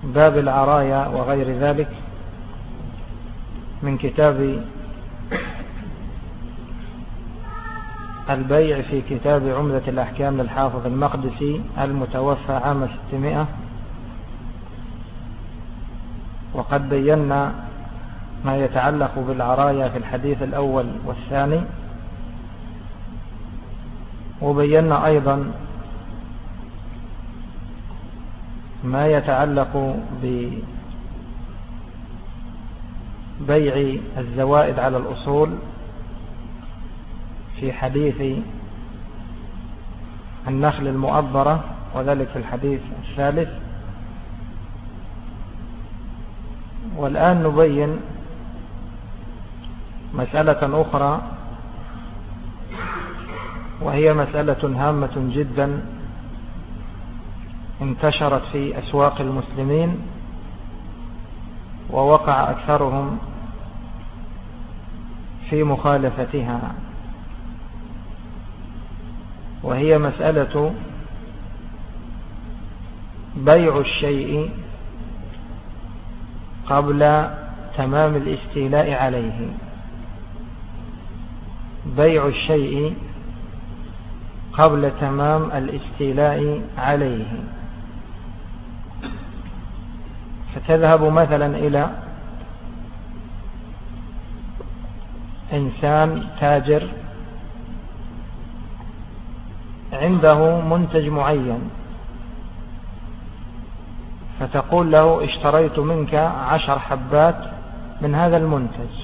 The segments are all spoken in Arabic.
باب العرايا وغير ذلك من كتاب البيع في كتاب عمدة الأحكام للحافظ المقدسي المتوفى عام 600. وقد بينا ما يتعلق بالعرايا في الحديث الأول والثاني، وبينا أيضا ما يتعلق ببيع الزوائد على الأصول في حديث النخل المؤبرة، وذلك في الحديث الثالث. والآن نبين مسألة أخرى، وهي مسألة هامة جدا انتشرت في أسواق المسلمين، ووقع أكثرهم في مخالفتها، وهي مسألة بيع الشيء قبل تمام الاستيلاء عليه. بيع الشيء قبل تمام الاستيلاء عليه. فتذهب مثلا إلى إنسان تاجر عنده منتج معين، فتقول له اشتريت منك 10 حبات من هذا المنتج،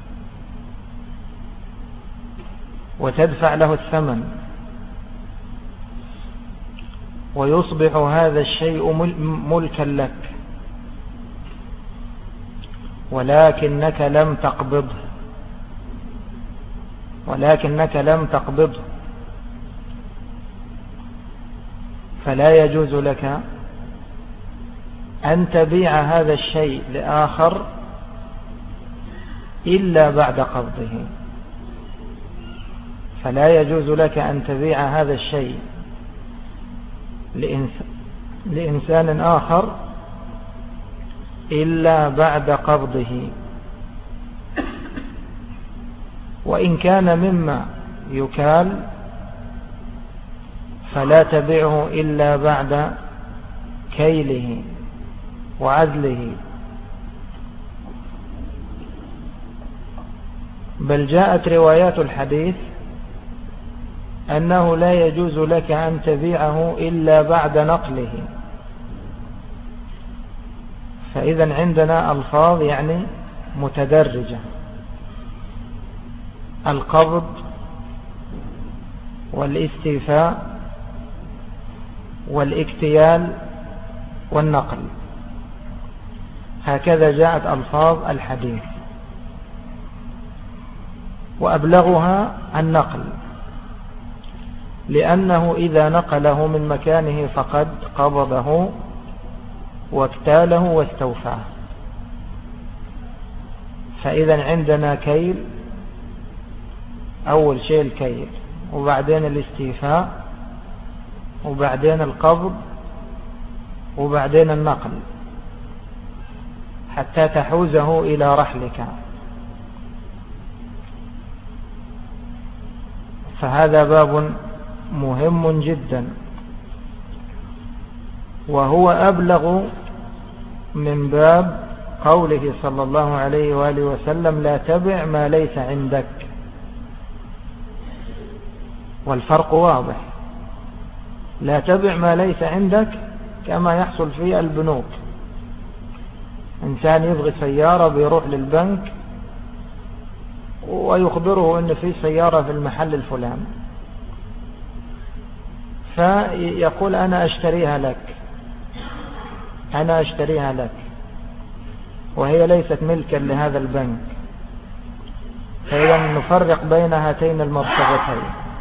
وتدفع له الثمن، ويصبح هذا الشيء ملكا لك، ولكنك لم تقبضه، فلا يجوز لك أن تبيع هذا الشيء لآخر إلا بعد قبضه. فلا يجوز لك أن تبيع هذا الشيء لإنسان آخر إلا بعد قبضه، وإن كان مما يكال فلا تبيعه إلا بعد كيله وعزله. بل جاءت روايات الحديث أنه لا يجوز لك أن تبيعه إلا بعد نقله. فإذا عندنا ألفاظ يعني متدرجة: القبض والاستيفاء والاكتيال والنقل، هكذا جاءت ألفاظ الحديث. وأبلغها النقل، لأنه إذا نقله من مكانه فقد قبضه واكتاله واستوفاه. فإذا عندنا كيل، أول شيء الكيل، وبعدين الاستيفاء، وبعدين القبض، وبعدين النقل، حتى تحوزه إلى رحلك. فهذا باب مهم جدا، وهو أبلغ من باب قوله صلى الله عليه وآله وسلم: لا تبع ما ليس عندك. والفرق واضح. لا تبع ما ليس عندك كما يحصل في البنوك. إنسان يبغي سيارة بيروح للبنك ويخبره أن في سيارة في المحل الفلاني، فيقول أنا أشتريها لك، وهي ليست ملكا لهذا البنك. فإذا نفرق بين هاتين المرتبتين.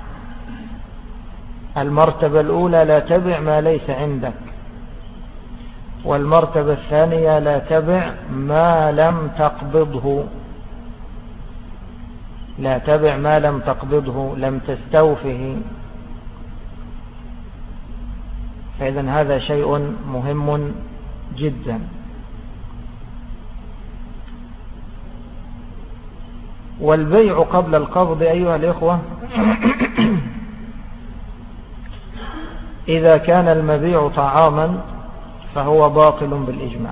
المرتبة الأولى: لا تبع ما ليس عندك. والمرتبة الثانية: لا تبع ما لم تقبضه. لا تبع ما لم تقبضه، لم تستوفه. فإذا هذا شيء مهم جدا. والبيع قبل القبض أيها الإخوة إذا كان المبيع طعاما فهو باطل بالإجماع.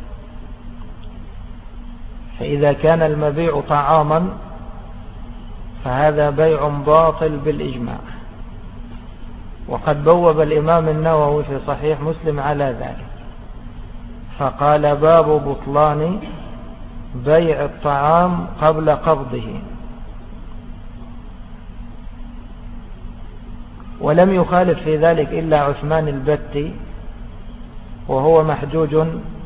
فإذا كان المبيع طعاما فهذا بيع باطل بالإجماع. وقد بوب الإمام النووي في صحيح مسلم على ذلك فقال: باب بطلان بيع الطعام قبل قبضه. ولم يخالف في ذلك إلا عثمان البتي، وهو محجوج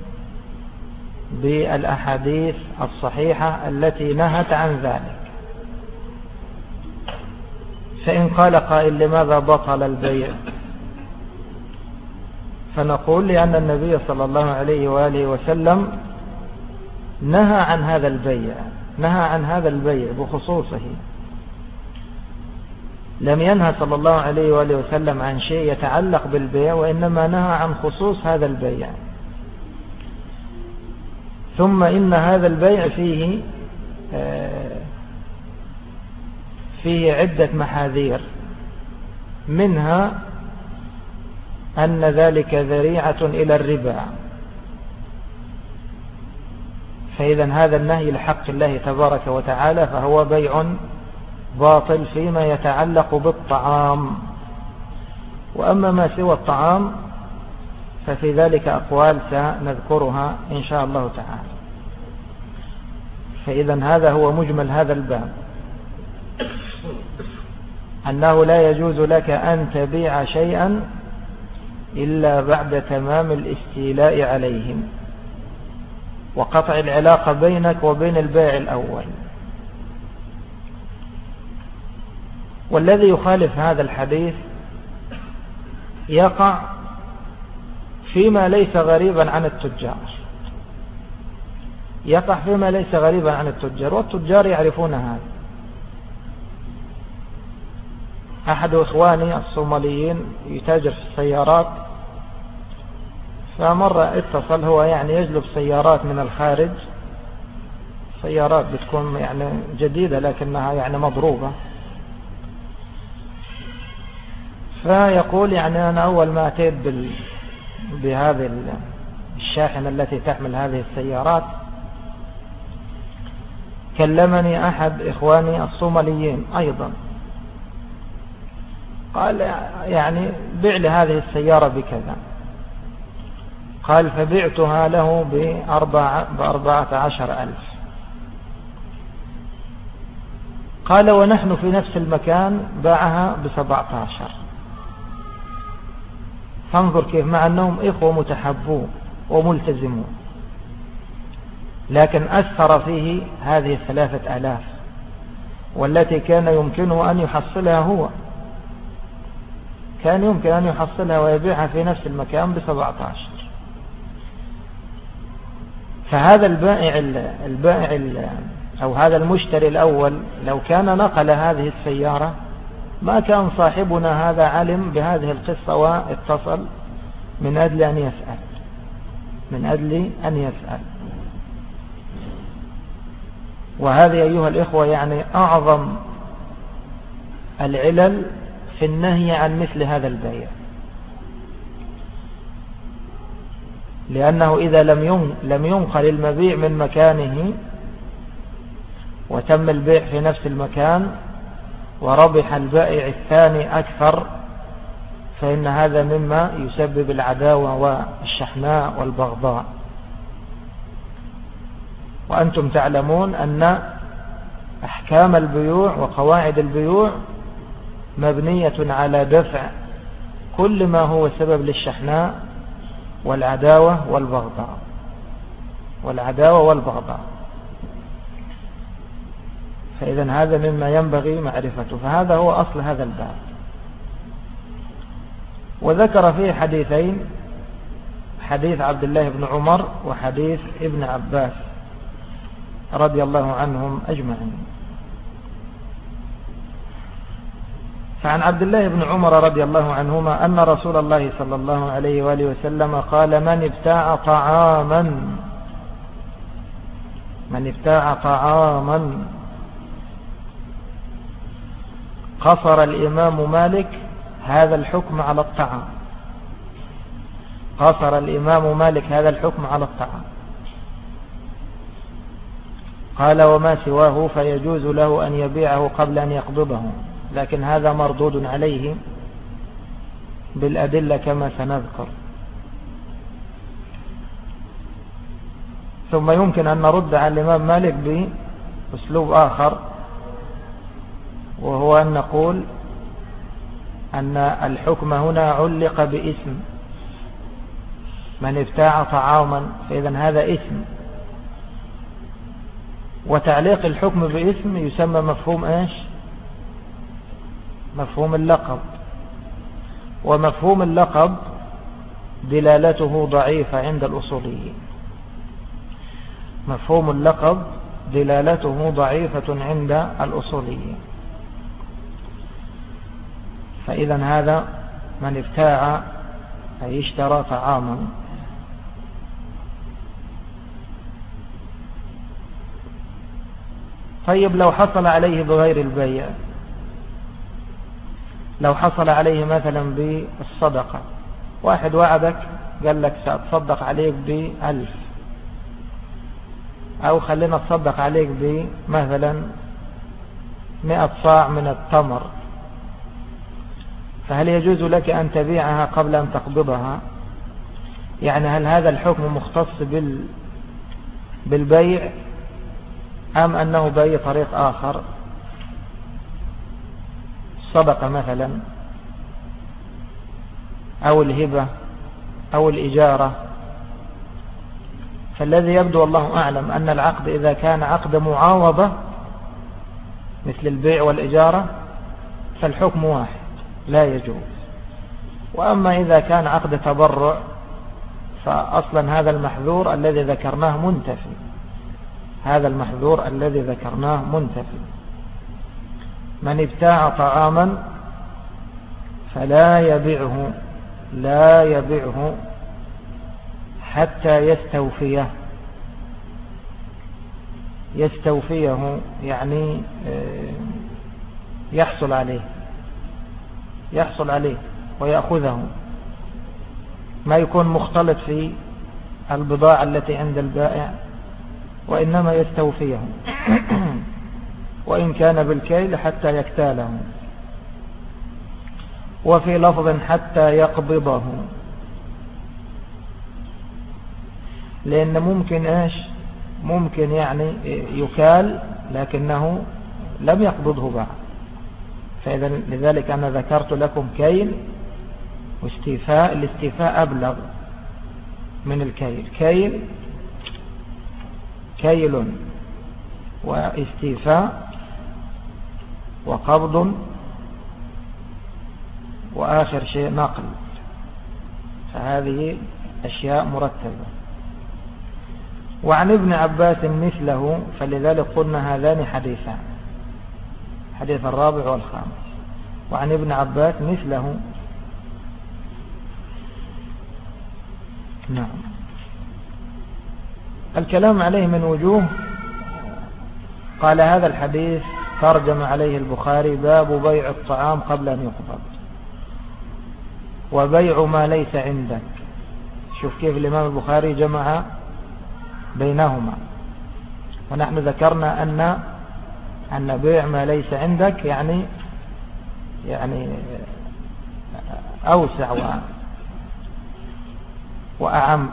بالأحاديث الصحيحة التي نهت عن ذلك. فإن قال قائل: لماذا بطل البيع؟ فنقول: لأن النبي صلى الله عليه وآله وسلم نهى عن هذا البيع، نهى عن هذا البيع بخصوصه. لم ينهى صلى الله عليه وآله وسلم عن شيء يتعلق بالبيع، وإنما نهى عن خصوص هذا البيع. ثم إن هذا البيع فيه عدة محاذير، منها أن ذلك ذريعة إلى الربا. فإذا هذا النهي لحق الله تبارك وتعالى فهو بيع باطل فيما يتعلق بالطعام. وأما ما سوى الطعام ففي ذلك أقوال سنذكرها إن شاء الله تعالى. فإذا هذا هو مجمل هذا الباب، أنه لا يجوز لك أن تبيع شيئا إلا بعد تمام الاستيلاء عليهم وقطع العلاقة بينك وبين البائع الأول. والذي يخالف هذا الحديث يقع فيما ليس غريبا عن التجار، يقع فيما ليس غريبا عن التجار، والتجار يعرفون هذا. أحد إخواني الصوماليين يتاجر في السيارات، فمرة اتصل، هو يعني يجلب سيارات من الخارج، سيارات بتكون يعني جديدة لكنها يعني مضروبة. فيقول يعني أنا أول ما أتيت بهذه الشاحنة التي تحمل هذه السيارات كلمني أحد إخواني الصوماليين أيضا، قال يعني بيع لي هذه السيارة بكذا. قال فبعتها له ب14,000. قال ونحن في نفس المكان باعها ب17. فانظر كيف، مع أنهم إخوة متحبون وملتزمون، لكن أثر فيه هذه 3,000 والتي كان يمكنه أن يحصلها هو، كان يمكن أن يحصلها ويبيعها في نفس المكان ب17. فهذا البائع أو هذا المشتري الأول لو كان نقل هذه السيارة ما كان صاحبنا هذا علم بهذه القصة واتصل من أجل أن يسأل. وهذه أيها الإخوة يعني أعظم العلل في النهي عن مثل هذا البيع، لأنه إذا لم ينقل المبيع من مكانه وتم البيع في نفس المكان وربح البائع الثاني أكثر، فإن هذا مما يسبب العداوة والشحناء والبغضاء. وأنتم تعلمون أن أحكام البيوع وقواعد البيوع مبنية على دفع كل ما هو سبب للشحناء والعداوة والبغضاء. فإذا هذا مما ينبغي معرفته. فهذا هو أصل هذا الباب. وذكر فيه حديثين، حديث عبد الله بن عمر وحديث ابن عباس رضي الله عنهم أجمعين. فعن عبد الله بن عمر رضي الله عنهما أن رسول الله صلى الله عليه وآله وسلم قال: من ابتاع طعاما قصر الإمام مالك هذا الحكم على الطعام. قصر الإمام مالك هذا الحكم على الطعام. قال: وما سواه فيجوز له أن يبيعه قبل أن يقبضه، لكن هذا مردود عليه بالأدلة كما سنذكر. ثم يمكن أن نرد على الإمام مالك بأسلوب آخر، وهو أن نقول أن الحكم هنا علق باسم من ابتاع طعاما، فإذا هذا اسم، وتعليق الحكم باسم يسمى مفهوم ايش؟ مفهوم اللقب. ومفهوم اللقب دلالته ضعيفة عند الأصوليين. مفهوم اللقب دلالته ضعيفة عند الأصوليين. فإذا هذا من ابتاع أي اشترى طعاما. طيب لو حصل عليه بغير البيع، لو حصل عليه مثلا بالصدقة، واحد وعدك قال لك سأتصدق عليك ب1000، أو خلينا أتصدق عليك بمثلا 100 صاع من التمر، فهل يجوز لك أن تبيعها قبل أن تقبضها؟ يعني هل هذا الحكم مختص بالبيع أم أنه بأي طريق آخر؟ الصدقة مثلا، أو الهبة، أو الإجارة. فالذي يبدو والله أعلم أن العقد إذا كان عقد معاوضة مثل البيع والإجارة فالحكم واحد لا يجوز. وأما إذا كان عقد تبرع فأصلا هذا المحذور الذي ذكرناه منتفي. هذا المحذور الذي ذكرناه منتفي. من ابتاع طعاما فلا يبيعه، لا يبيعه حتى يستوفيه، يعني يحصل عليه ويأخذه، ما يكون مختلط في البضاعة التي عند البائع، وإنما يستوفيه وإن كان بالكيل حتى يكتاله. وفي لفظ حتى يقبضه، لأن ممكن يعني يكال لكنه لم يقبضه بعد. فإذا لذلك أنا ذكرت لكم كيل واستيفاء. الاستيفاء أبلغ من الكيل. كيل واستيفاء وقبض، وآخر شيء نقل. فهذه أشياء مرتبة. وعن ابن عباس مثله، فلذلك قلنا هذان حديثان، حديث الرابع والخامس. وعن ابن عباس مثله. نعم. الكلام عليه من وجوه. قال هذا الحديث ترجم عليه البخاري: باب بيع الطعام قبل أن يقبض، وبيع ما ليس عندك. شوف كيف الإمام البخاري جمع بينهما. ونحن ذكرنا أن بيع ما ليس عندك يعني أوسع وأعم.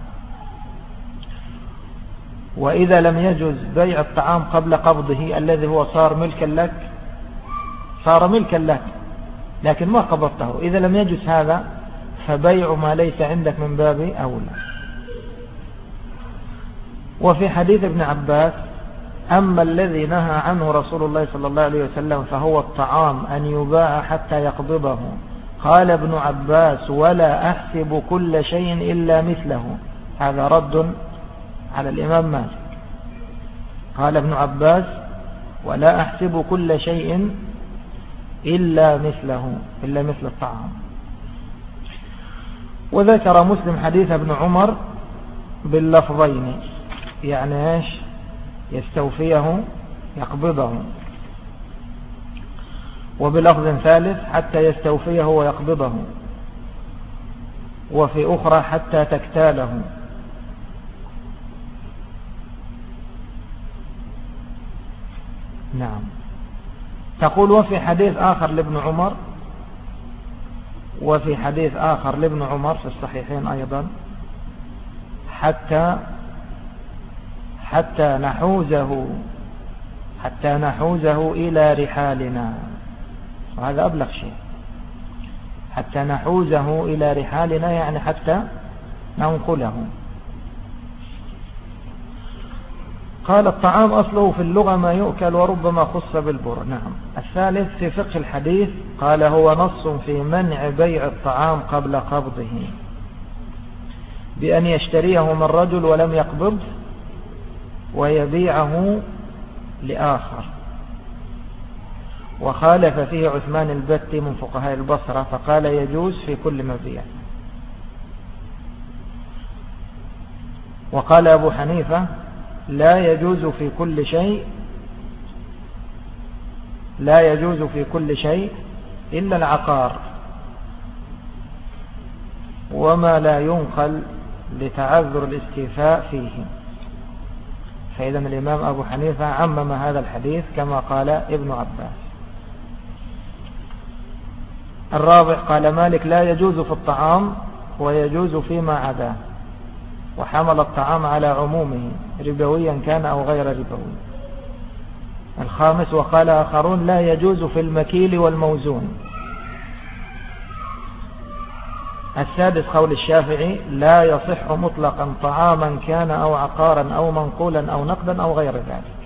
وإذا لم يجوز بيع الطعام قبل قبضه الذي هو صار ملكا لك لكن ما قبضته، إذا لم يجوز هذا فبيع ما ليس عندك من باب أولى. وفي حديث ابن عباس: أما الذي نهى عنه رسول الله صلى الله عليه وسلم فهو الطعام أن يباع حتى يقبضه. قال ابن عباس: ولا أحسب كل شيء إلا مثله. هذا رد على الإمام مالك. قال ابن عباس: ولا أحسب كل شيء إلا مثله، إلا مثل الطعام. وذكر مسلم حديث ابن عمر باللفظين، يعني ايش؟ يستوفيه يقبضه، وبلفظ ثالث حتى يستوفيه ويقبضه، وفي أخرى حتى تكتاله. نعم. تقول وفي حديث آخر لابن عمر، وفي حديث آخر لابن عمر في الصحيحين أيضا، حتى نحوزه إلى رحالنا، وهذا أبلغ شيء. حتى نحوزه إلى رحالنا يعني حتى ننقله. قال الطعام أصله في اللغة ما يؤكل وربما خص بالبر. نعم. الثالث في فقه الحديث قال هو نص في منع بيع الطعام قبل قبضه، بأن يشتريه من رجل ولم يقبض ويبيعه لآخر. وخالف فيه عثمان البتي من فقهاء البصرة فقال يجوز في كل مبيع. وقال أبو حنيفة لا يجوز في كل شيء إلا العقار وما لا ينقل لتعذر الاستيفاء فيه. فإذا الإمام أبو حنيفة عمم هذا الحديث كما قال ابن عباس. الرابع قال مالك لا يجوز في الطعام ويجوز فيما عداه، وحمل الطعام على عمومه ربويا كان أو غير ربوي. الخامس وقال آخرون لا يجوز في المكيل والموزون. السادس قول الشافعي لا يصح مطلقا طعاما كان أو عقارا أو منقولا أو نقدا أو غير ذلك.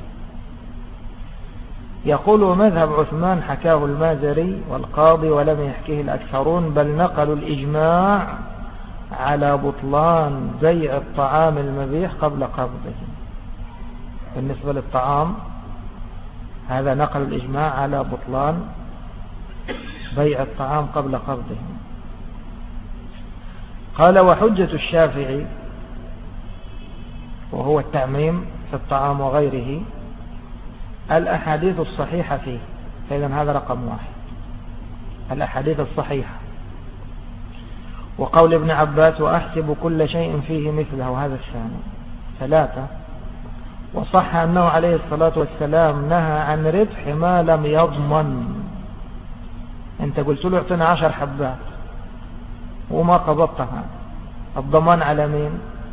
يقول ومذهب عثمان حكاه المازري والقاضي ولم يحكيه الأكثرون، بل نقلوا الإجماع على بطلان بيع الطعام المبيح قبل قبضه. بالنسبة للطعام هذا نقل الإجماع على بطلان بيع الطعام قبل قبضه. قال وحجة الشافعي وهو التعميم في الطعام وغيره الأحاديث الصحيحة فيه. فإذا هذا رقم واحد، الأحاديث الصحيحة. وقول ابن عباس وأحسب كل شيء فيه مثله، هذا الثاني. ثلاثة وصح أنه عليه الصلاة والسلام نهى عن ربح ما لم يضمن. أنت قلت له اعطنا 10 حبات وما قبضتها، الضمان على مين؟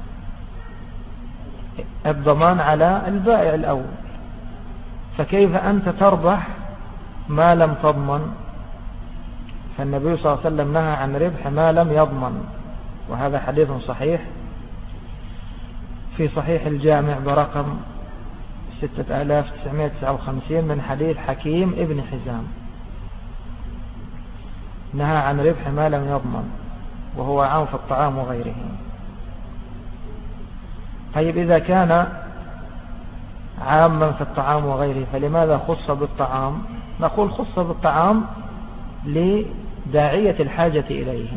الضمان على البائع الأول، فكيف أنت تربح ما لم تضمن؟ فالنبي صلى الله عليه وسلم نهى عن ربح ما لم يضمن، وهذا حديث صحيح في صحيح الجامع برقم 6959 من حديث حكيم ابن حزام، نهى عن ربح ما لم يضمن، وهو عام في الطعام وغيره. طيب إذا كان عاما في الطعام وغيره فلماذا خص بالطعام؟ نقول خص بالطعام لداعية الحاجة إليه،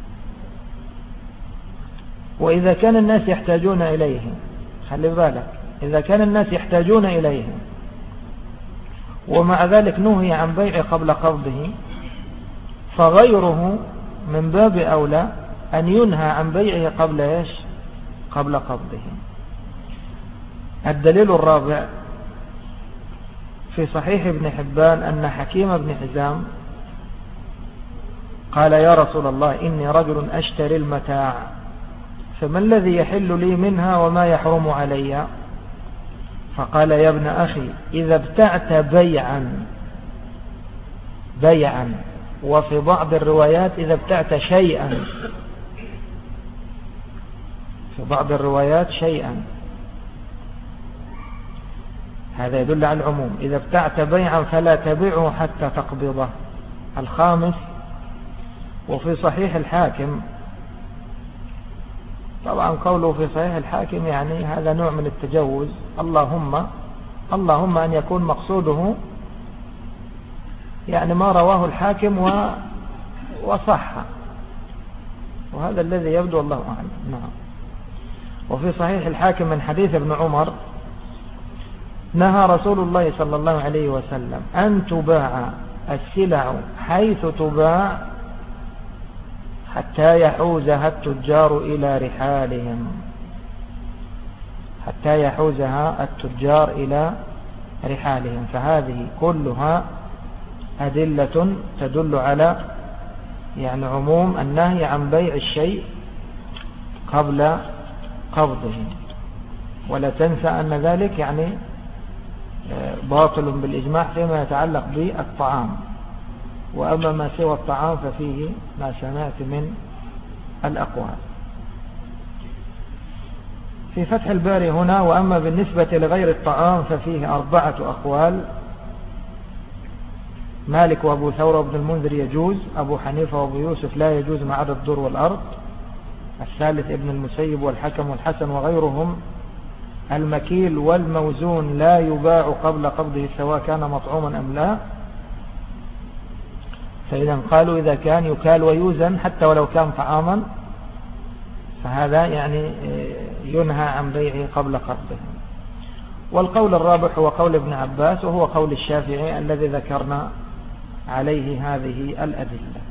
وإذا كان الناس يحتاجون إليه، خلي بالك، إذا كان الناس يحتاجون إليه ومع ذلك نهي عن بيع قبل قبضه، فغيره من باب أولى أن ينهى عن بيعه قبل إيش؟ قبل قبضه. الدليل الرابع في صحيح ابن حبان أن حكيم بن حزام قال يا رسول الله إني رجل أشتري المتاع، فما الذي يحل لي منها وما يحرم علي؟ فقال يا ابن أخي إذا ابتعت بيعا، وفي بعض الروايات إذا ابتعت شيئا، في بعض الروايات شيئا، هذا يدل على العموم. إذا ابتعت بيعا فلا تبيعه حتى تقبضه. الخامس وفي صحيح الحاكم، طبعا قوله في صحيح الحاكم يعني هذا نوع من التجوز، اللهم أن يكون مقصوده يعني ما رواه الحاكم وصح، وهذا الذي يبدو الله أعلم. نعم. وفي صحيح الحاكم من حديث ابن عمر: نهى رسول الله صلى الله عليه وسلم أن تباع السلع حيث تباع حتى يحوزها التجار إلى رحالهم، حتى يحوزها التجار إلى رحالهم. فهذه كلها أدلة تدل على يعني عموم النهي عن بيع الشيء قبل قبضه. ولا تنسى أن ذلك يعني باطل بالإجماع فيما يتعلق بالطعام. وأما ما سوى الطعام ففيه ما سمعت من الأقوال. في فتح الباري هنا: وأما بالنسبة لغير الطعام ففيه 4 أقوال: مالك وأبو ثور وابن المنذر يجوز، أبو حنيفة وأبو يوسف لا يجوز ما عدا الدر والأرض، الثالث ابن المسيب والحكم والحسن وغيرهم: المكيل والموزون لا يباع قبل قبضه سواء كان مطعوما أم لا. فإذا قالوا إذا كان يكال ويوزن حتى ولو كان طعاما فهذا يعني ينهى عن بيعه قبل قبضه. والقول الرابع هو قول ابن عباس، وهو قول الشافعي الذي ذكرنا عليه هذه الأدلة.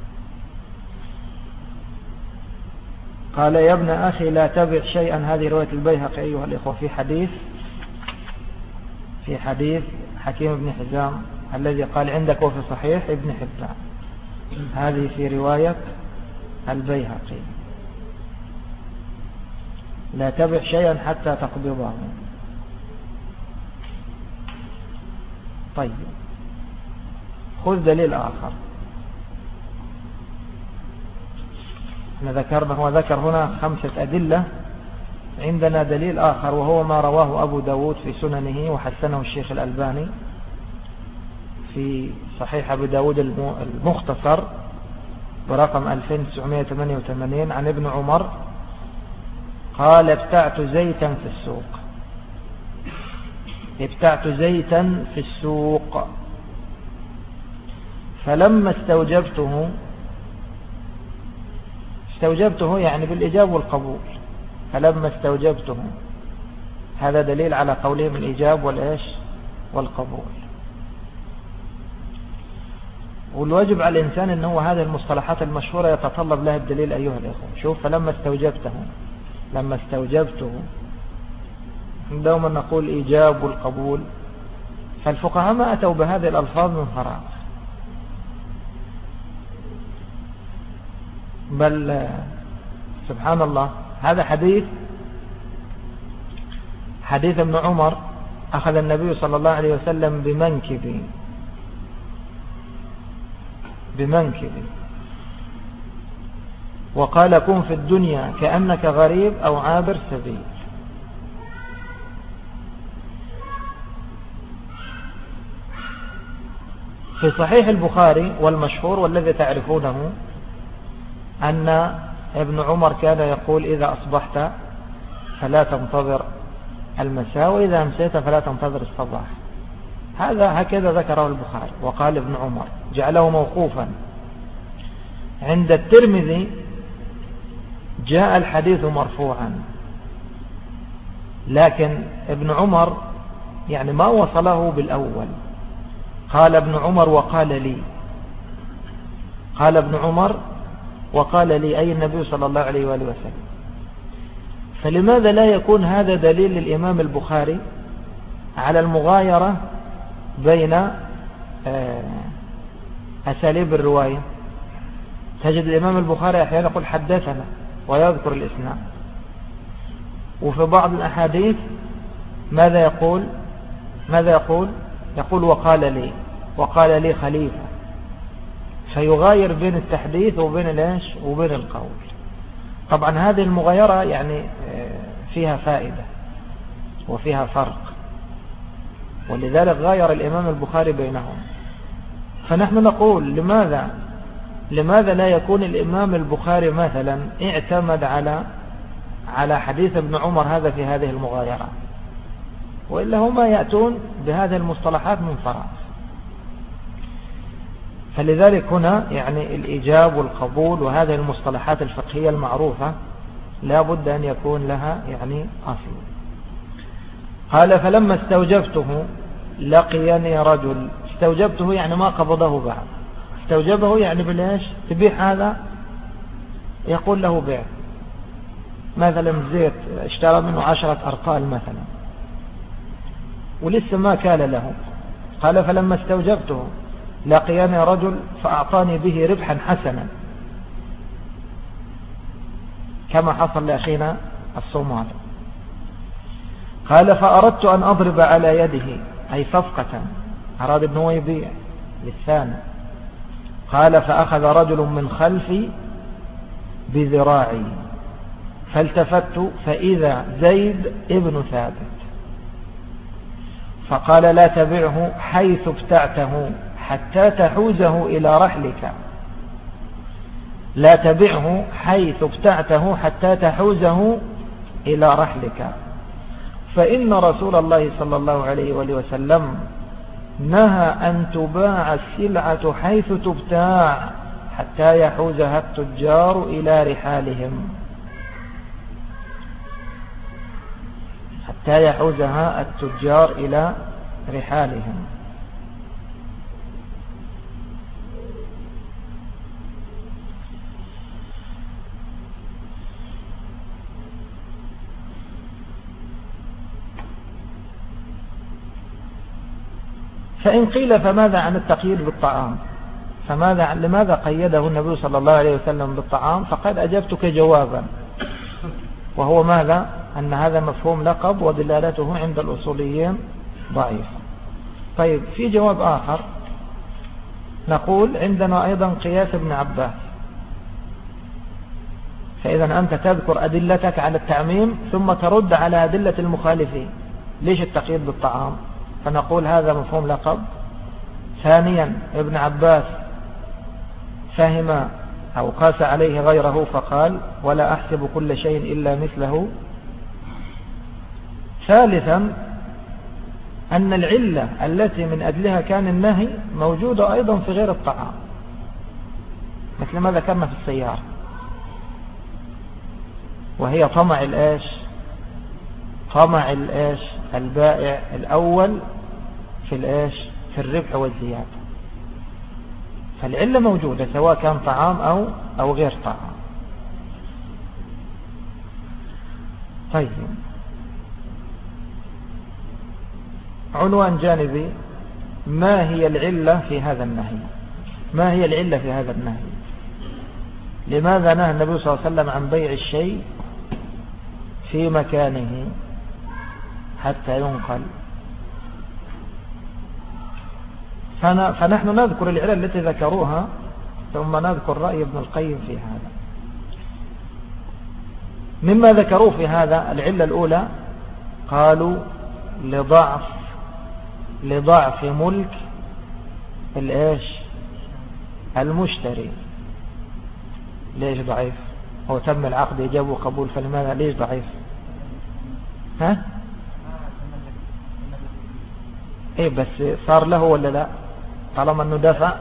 قال: يا ابن أخي لا تبع شيئا. هذه رواية البيهقي أيها الإخوة في حديث حكيم بن حزام الذي قال عندك وفي صحيح ابن حبان. هذه في رواية البيهقي: لا تبع شيئا حتى تقبضه. طيب، خذ دليل آخر. احنا ذكرنا، هو ذكر هنا 5 أدلة. عندنا دليل آخر وهو ما رواه أبو داود في سننه وحسنه الشيخ الألباني في صحيح أبو داود المختصر برقم 2988 عن ابن عمر قال: ابتعت زيتا في السوق، ابتعت زيتا في السوق فلما استوجبته يعني بالإجاب والقبول. فلما استوجبته، هذا دليل على قولهم الإجاب والإيش والقبول. والواجب على الإنسان أنه هذه المصطلحات المشهورة يتطلب لها الدليل أيها الإخوة. شوف: فلما استوجبته، لما استوجبته، دوما نقول إيجاب والقبول. فالفقهاء ما أتوا بهذه الألفاظ من فراغ، بل سبحان الله هذا حديث ابن عمر: أخذ النبي صلى الله عليه وسلم بمنكبي وقال: كن في الدنيا كأنك غريب أو عابر سبيل. في صحيح البخاري والمشهور والذي تعرفونه أن ابن عمر كان يقول: إذا أصبحت فلا تنتظر المساء، وإذا أمسيت فلا تنتظر الصباح. هكذا ذكره البخاري. وقال ابن عمر، جعله موقوفا. عند الترمذي جاء الحديث مرفوعا، لكن ابن عمر يعني ما وصله بالأول. قال ابن عمر وقال لي، قال ابن عمر وقال لي، أي النبي صلى الله عليه وآله وسلم. فلماذا لا يكون هذا دليل للإمام البخاري على المغايرة بين أساليب الرواية؟ تجد الإمام البخاري أحيانا يقول حدثنا ويذكر الإسناد، وفي بعض الأحاديث ماذا يقول؟ يقول وقال لي خليفة، فيغاير بين التحديث وبين القول. طبعا هذه المغايرة يعني فيها فائدة وفيها فرق، ولذلك غاير الإمام البخاري بينهم. فنحن نقول لماذا لا يكون الإمام البخاري مثلا اعتمد على حديث ابن عمر هذا في هذه المغايرة، وإلا هما يأتون بهذه المصطلحات من فراغ. فلذلك هنا يعني الإيجاب والقبول وهذه المصطلحات الفقهية المعروفة لا بد أن يكون لها يعني أصل. قال فلما استوجبته لقيني رجل. استوجبته يعني ما قبضه بعد. استوجبه يعني بالإيش؟ تبيع هذا، يقول له بيع مثلا زيت اشترى منه 10 أرطال مثلا ولسه ما كان له. قال فلما استوجبته لقيني رجل فأعطاني به ربحا حسنا كما حصل لأخينا الصومال. قال فأردت أن أضرب على يده، أي صفقة، أراد أنه يبيع للثاني. قال فأخذ رجل من خلفي بذراعي فالتفت فإذا زيد ابن ثابت فقال لا تبعه حيث ابتعته حتى تحوزه إلى رحلك. لا تبعه حيث ابتعته حتى تحوزه إلى رحلك، فإن رسول الله صلى الله عليه وآله وسلم نهى أن تباع السلعة حيث تبتاع حتى يحوزها التجار إلى رحالهم. حتى يحوزها التجار إلى رحالهم. فإن قيل فماذا عن التقييد بالطعام؟ لماذا قيده النبي صلى الله عليه وسلم بالطعام؟ فقد أجبتك جوابا، وهو ماذا؟ أن هذا مفهوم لقب ودلالته عند الأصوليين ضعيف. طيب في جواب آخر نقول عندنا أيضا قياس ابن عباس. فإذا أنت تذكر أدلتك على التعميم ثم ترد على أدلة المخالفين. ليش التقييد بالطعام؟ فنقول هذا مفهوم لقب. ثانيا ابن عباس فهم أو قاس عليه غيره فقال ولا أحسب كل شيء إلا مثله. ثالثا أن العلة التي من أجلها كان النهي موجودة أيضا في غير الطعام، مثل ما ذكرنا في السيارة، وهي طمع الآش البائع الأول في الآش في الربح والزيادة. فالعلة موجودة سواء كان طعام أو غير طعام. طيب عنوان جانبي: ما هي العلة في هذا النهي؟ ما هي العلة في هذا النهي؟ لماذا نهى النبي صلى الله عليه وسلم عن بيع الشيء في مكانه حتى ينقل؟ فنحن نذكر العلة التي ذكروها ثم نذكر رأي ابن القيم في هذا. مما ذكروه في هذا العلة الأولى قالوا لضعف ملك المشتري. ليش ضعيف؟ هو تم العقد إجابة وقبول، فلماذا ليش ضعيف؟ ايه بس صار له ولا لا؟ طالما انه دفع.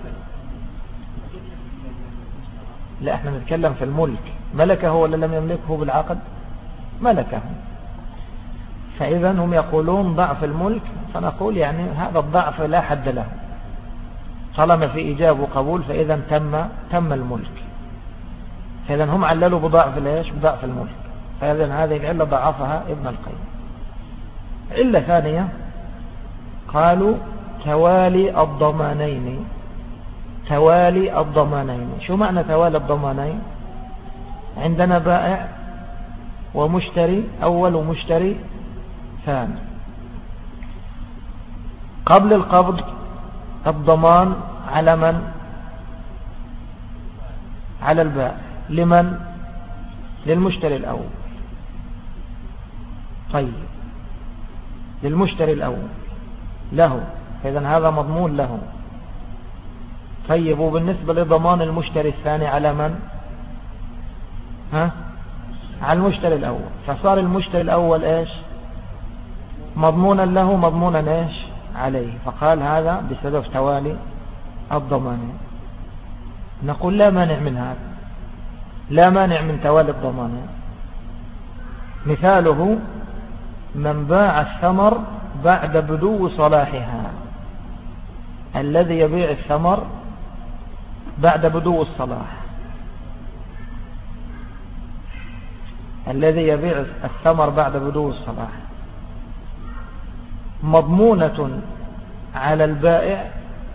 لا احنا نتكلم في الملك، ملكه ولا لم يملكه بالعقد؟ ملكه. فإذا هم يقولون ضعف الملك، فنقول يعني هذا الضعف لا حد له، طالما في إيجاب وقبول فإذا تم الملك. فإذا هم عللوا بضعف بضعف الملك، فإذا هذه العلة ضعفها ابن القيم. علة ثانية قالوا توالي الضمانين. شو معنى توالي الضمانين؟ عندنا بائع ومشتري أول ومشتري ثاني. قبل القبض الضمان على من؟ على البائع. لمن؟ للمشتري الأول. طيب للمشتري الأول له، إذن هذا مضمون له. طيب وبالنسبة لضمان المشتري الثاني على من؟ على المشتري الأول. فصار المشتري الأول مضمونا له مضمونا عليه. فقال هذا بسبب توالي الضمان. نقول لا مانع من هذا، لا مانع من توالي الضمان. مثاله من باع الثمر بعد بدو صلاحها، الذي يبيع الثمر بعد بدو الصلاح، الذي يبيع الثمر بعد بدو الصلاح مضمونة على البائع.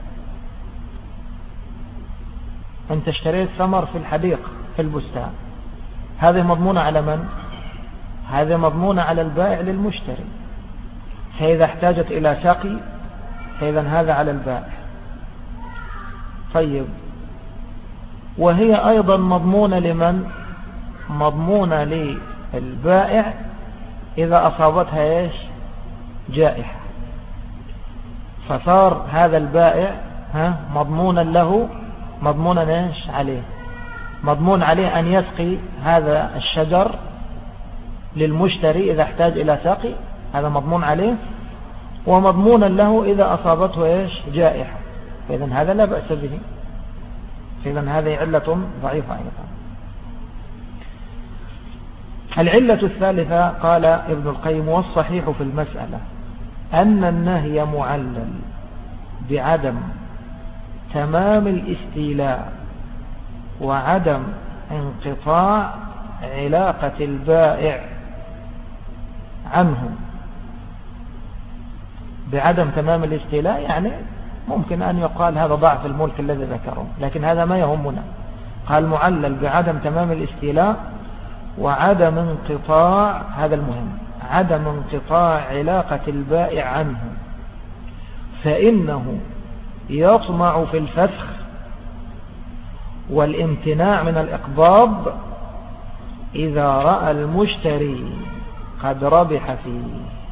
أنت اشتريت ثمر في الحديقة في البستان، هذه مضمونة على من؟ هذه مضمونة على البائع للمشتري، فإذا احتاجت إلى سقي فإذا هذا على البائع. طيب، وهي أيضا مضمونة لمن؟ مضمونة للبائع إذا أصابتها إيش؟ جائحة، فصار هذا البائع مضمونا له، مضمونا إيش عليه؟ مضمون عليه أن يسقي هذا الشجر للمشتري إذا احتاج إلى سقي، هذا مضمون عليه، ومضمونا له إذا أصابته إيش؟ جائحة، فإذا هذا لا بأس به. فإذا هذه علة ضعيفة أيضا. العلة الثالثة قال ابن القيم: والصحيح في المسألة أن النهي معلل بعدم تمام الاستيلاء وعدم انقطاع علاقة البائع عنه. بعدم تمام الاستيلاء يعني ممكن أن يقال هذا ضعف الملك الذي ذكره، لكن هذا ما يهمنا. قال معلل بعدم تمام الاستيلاء وعدم انقطاع، هذا المهم، عدم انقطاع علاقة البائع عنه، فإنه يطمع في الفسخ والامتناع من الإقباض إذا رأى المشتري قد ربح فيه.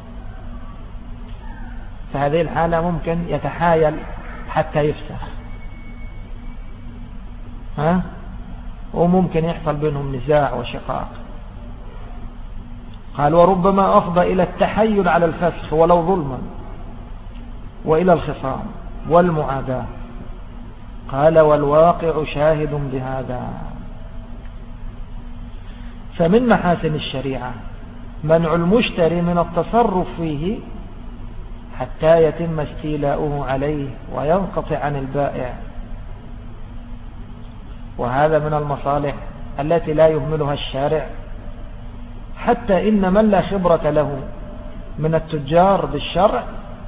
فهذه الحالة ممكن يتحايل حتى يفسخ، وممكن يحصل بينهم نزاع وشقاق. قال: وربما أفضى إلى التحايل على الفسخ ولو ظلما، وإلى الخصام والمعاداة. قال: والواقع شاهد بهذا. فمن محاسن الشريعة منع المشتري من التصرف فيه حتى يتم استيلاؤه عليه وينقطع عن البائع، وهذا من المصالح التي لا يهملها الشارع، حتى إن من لا خبرة له من التجار بالشرع،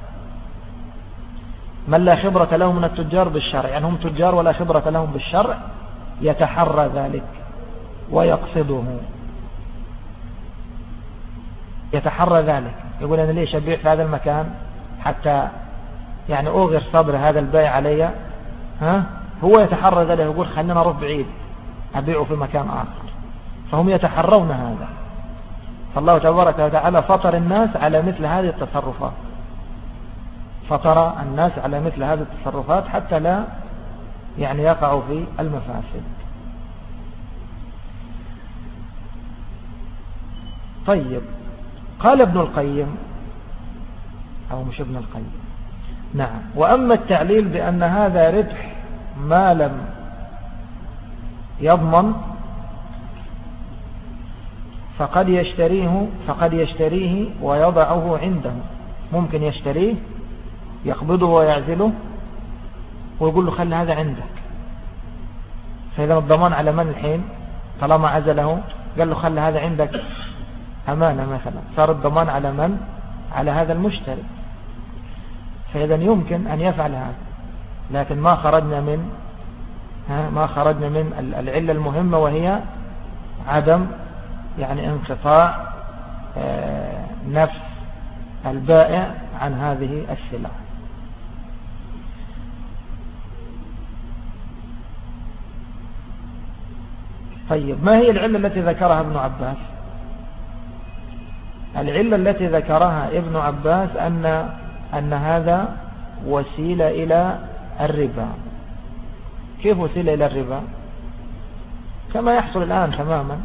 من لا خبرة له من التجار بالشرع، يعني هم تجار ولا خبرة لهم بالشرع، يتحرى ذلك ويقصده، يتحرى ذلك، يقول أنا ليش أبيع في هذا المكان حتى يعني أغر صبر هذا البائع علي، هو يتحرى ذلك، يقول خلينا نروح بعيد أبيعه في مكان آخر. فهم يتحرون هذا. فالله تبارك وتعالى فطر الناس على مثل هذه التصرفات، فطر الناس على مثل هذه التصرفات حتى لا يعني يقعوا في المفاسد. طيب، قال ابن القيم، أو مش ابن القيم، نعم: وأما التعليل بأن هذا ربح ما لم يضمن فقد يشتريه ويضعه عنده. ممكن يشتريه يقبضه ويعزله ويقول له خلي هذا عندك، فإذا الضمان على من الحين؟ طالما عزله قال له خلي هذا عندك أمانة مثلا، صار الضمان على من؟ على هذا المشتري. فإذا يمكن أن يفعل هذا، لكن ما خرجنا من العلة المهمة، وهي عدم يعني انقطاع نفس البائع عن هذه السلع. طيب، ما هي العلة التي ذكرها ابن عباس؟ العلة التي ذكرها ابن عباس أن هذا وسيلة إلى الربا. كيف وسيلة إلى الربا؟ كما يحصل الآن تماما،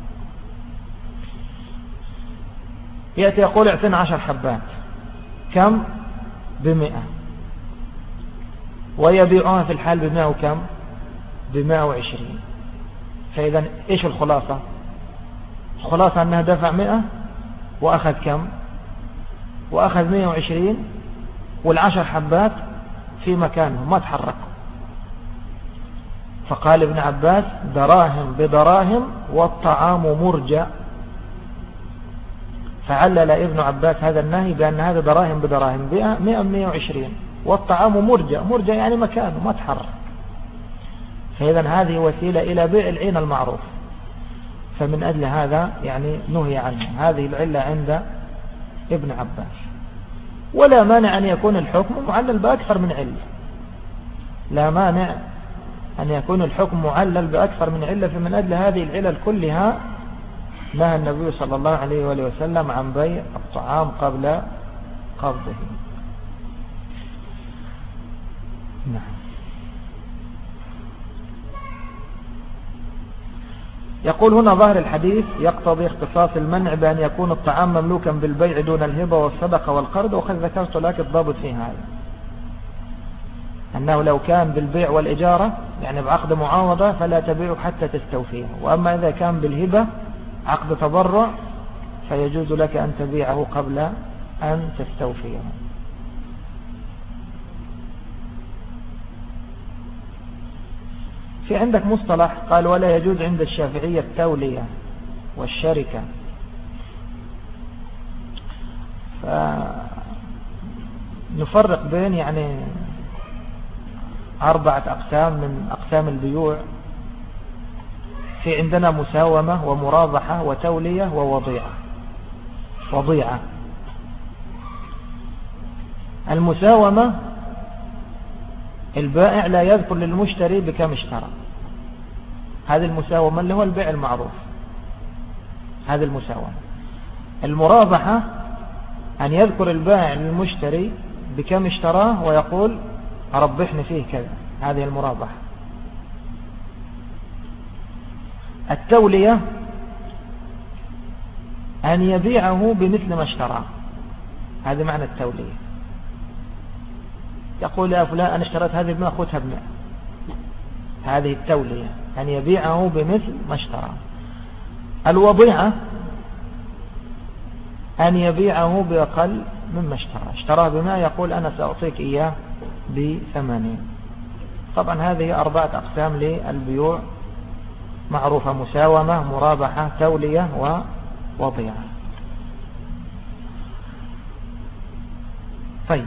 يأتي يقول اعطينا 10 حبات، كم؟ ب100. ويبيعها في الحال ب100 وكم، ب120. فإذا إيش الخلاصة؟ الخلاصة أنها دفع 100 وأخذ كم؟ وأخذ 120، وال10 حبات في مكانهم ما تحركوا. فقال ابن عباس دراهم بدراهم والطعام مرجع. فعلل ابن عباس هذا النهي بأن هذا دراهم بدراهم 100 والطعام مرجع. مرجع يعني مكانه ما تحرك. فإذا هذه وسيلة إلى بيع العين المعروف، فمن أجل هذا يعني نهي عنه. هذه العلة عند ابن عباس. ولا مانع أن يكون الحكم معلل بأكثر من علة، لا مانع أن يكون الحكم معلل بأكثر من علة. فمن أجل هذه العلل كلها نهى النبي صلى الله عليه وآله وسلم عن بيع الطعام قبل قبضه. نعم. يقول هنا ظاهر الحديث يقتضي اختصاص المنع بأن يكون الطعام مملوكا بالبيع دون الهبة والصدقة والقرض. وقد ذكرت لك الضابط في هذا، أنه لو كان بالبيع والإجارة يعني بعقد معاوضة فلا تبيع حتى تستوفيه. وأما إذا كان بالهبة عقد تبرع فيجوز لك أن تبيعه قبل أن تستوفيه. في عندك مصطلح قال ولا يجوز عند الشافعية التولية والشركة. فنفرق بين يعني 4 أقسام من أقسام البيوع. في عندنا مساومة ومرابحة وتولية ووضيعة. المساومة البائع لا يذكر للمشتري بكم اشترى، هذه المساومة اللي هو البيع المعروف، هذه المساومة. المرابحة أن يذكر البائع للمشتري بكم اشتراه ويقول أربحني فيه كذا، هذه المرابحة. التولية أن يبيعه بمثل ما اشتراه، هذا معنى التولية. يقول يا فلان أنا اشتريت هذه ب100 خذها ب100، هذه التولية أن يبيعه بمثل ما اشتراه. الوضيعة أن يبيعه بأقل مما اشتراه ب100 يقول أنا سأعطيك إياه ب80. طبعا هذه 4 أقسام للبيوع معروفة: مساومة، مرابحة، تولية، ووضيعة. طيب،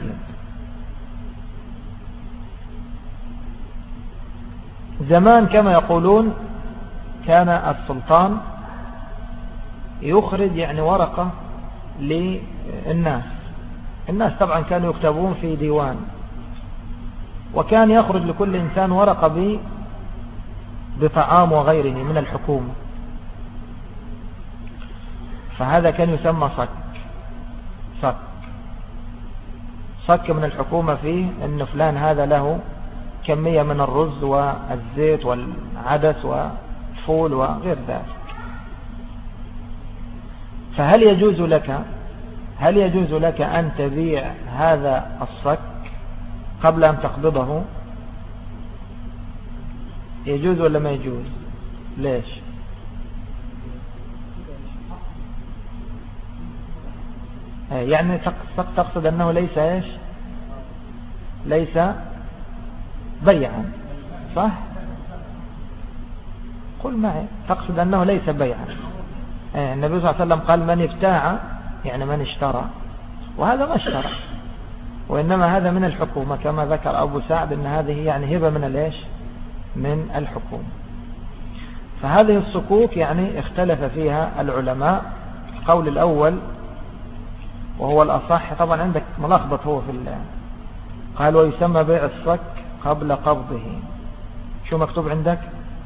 زمان كما يقولون كان السلطان يخرج يعني ورقة للناس. الناس طبعا كانوا يكتبون في ديوان، وكان يخرج لكل إنسان ورقة بطعام وغيره من الحكومة. فهذا كان يسمى صك من الحكومة فيه أن فلان هذا له كمية من الرز والزيت والعدس والفول وغير ذلك. فهل يجوز لك أن تبيع هذا الصك قبل أن تقبضه؟ يجوز ولا ما يجوز؟ ليش؟ يعني تقصد أنه ليس إيش؟ ليس بيعا، صح؟ قل معي، تقصد أنه ليس بيعا. النبي صلى الله عليه وسلم قال من ابتاع يعني من اشترى، وهذا ما اشترى، وإنما هذا من الحكومة كما ذكر أبو سعد أن هذه يعني هبة من الإيش؟ من الحكومة. فهذه الصكوك يعني اختلف فيها العلماء. القول الأول وهو الأصح، طبعا عندك ملخبط هو في قال ويسمى بيع الصك قبل قبضه. شو مكتوب عندك؟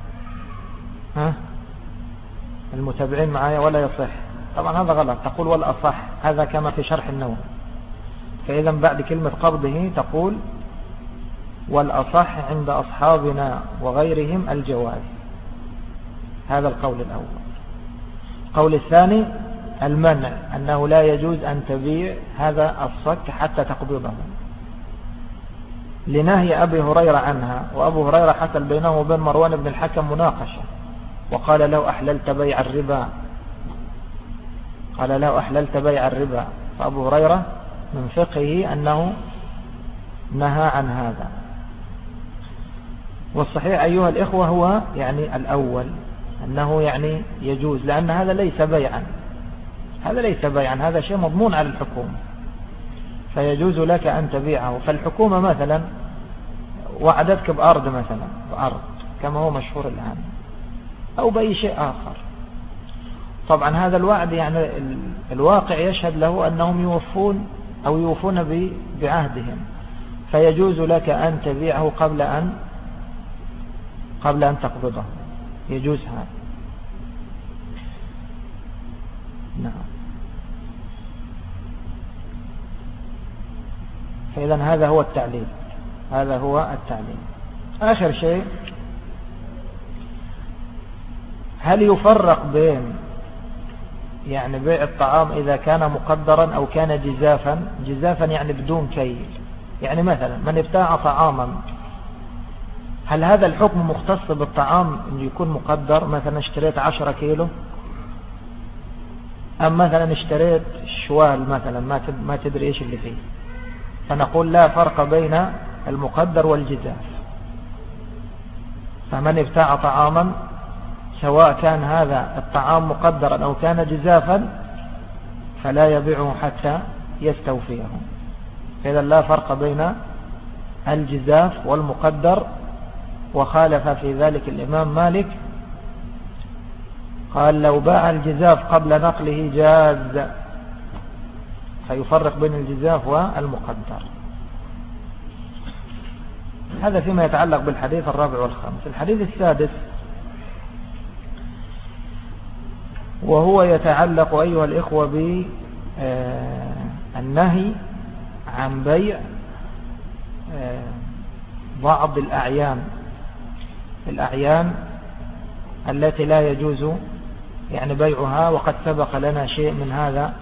المتابعين معايا ولا يصح؟ طبعا هذا غلط، تقول والأصح، هذا كما في شرح النووي. فإذا بعد كلمة قبضه تقول والأصح عند أصحابنا وغيرهم الجواز. هذا القول الأول. القول الثاني المنع، أنه لا يجوز أن تبيع هذا الصك حتى تقبضه. لنهي أبي هريرة عنها، وأبو هريرة حصل بينه وبين مروان بن الحكم مناقشة، وقال له أحللت بيع الربا، قال له أحللت بيع الربا. فأبو هريرة من فقهه أنه نهى عن هذا. والصحيح أيها الإخوة هو يعني الأول، أنه يعني يجوز، لأن هذا ليس بيعا، هذا ليس بيعا، هذا شيء مضمون على الحكومة، فيجوز لك أن تبيعه. فالحكومة مثلا وعدتك بأرض مثلا، بأرض كما هو مشهور الآن، أو بأي شيء آخر. طبعا هذا الوعد يعني الواقع يشهد له أنهم يوفون أو يوفون بعهدهم، فيجوز لك أن تبيعه قبل أن تقبضه، يجوز هذا. نعم. فإذا هذا هو التعليل، هذا هو التعليل. آخر شيء، هل يفرق بين يعني بيع الطعام إذا كان مقدرا أو كان جزافا يعني بدون كيل؟ يعني مثلا من ابتاع طعاما، هل هذا الحكم مختص بالطعام أن يكون مقدر؟ مثلا اشتريت 10 كيلو، أم مثلا اشتريت شوال مثلا ما تدري إيش اللي فيه، فنقول لا فرق بين المقدر والجزاف. فمن ابتاع طعاما سواء كان هذا الطعام مقدرا أو كان جزافا فلا يبيعه حتى يستوفيه. فإذا لا فرق بين الجزاف والمقدر. وخالف في ذلك الإمام مالك، قال لو باع الجزاف قبل نقله جاز، فيفرق بين الجزاف والمقدر. هذا فيما يتعلق بالحديث الرابع والخامس. الحديث السادس وهو يتعلق أيها الإخوة بالنهي عن بيع بعض الأعيان التي لا يجوز يعني بيعها، وقد سبق لنا شيء من هذا،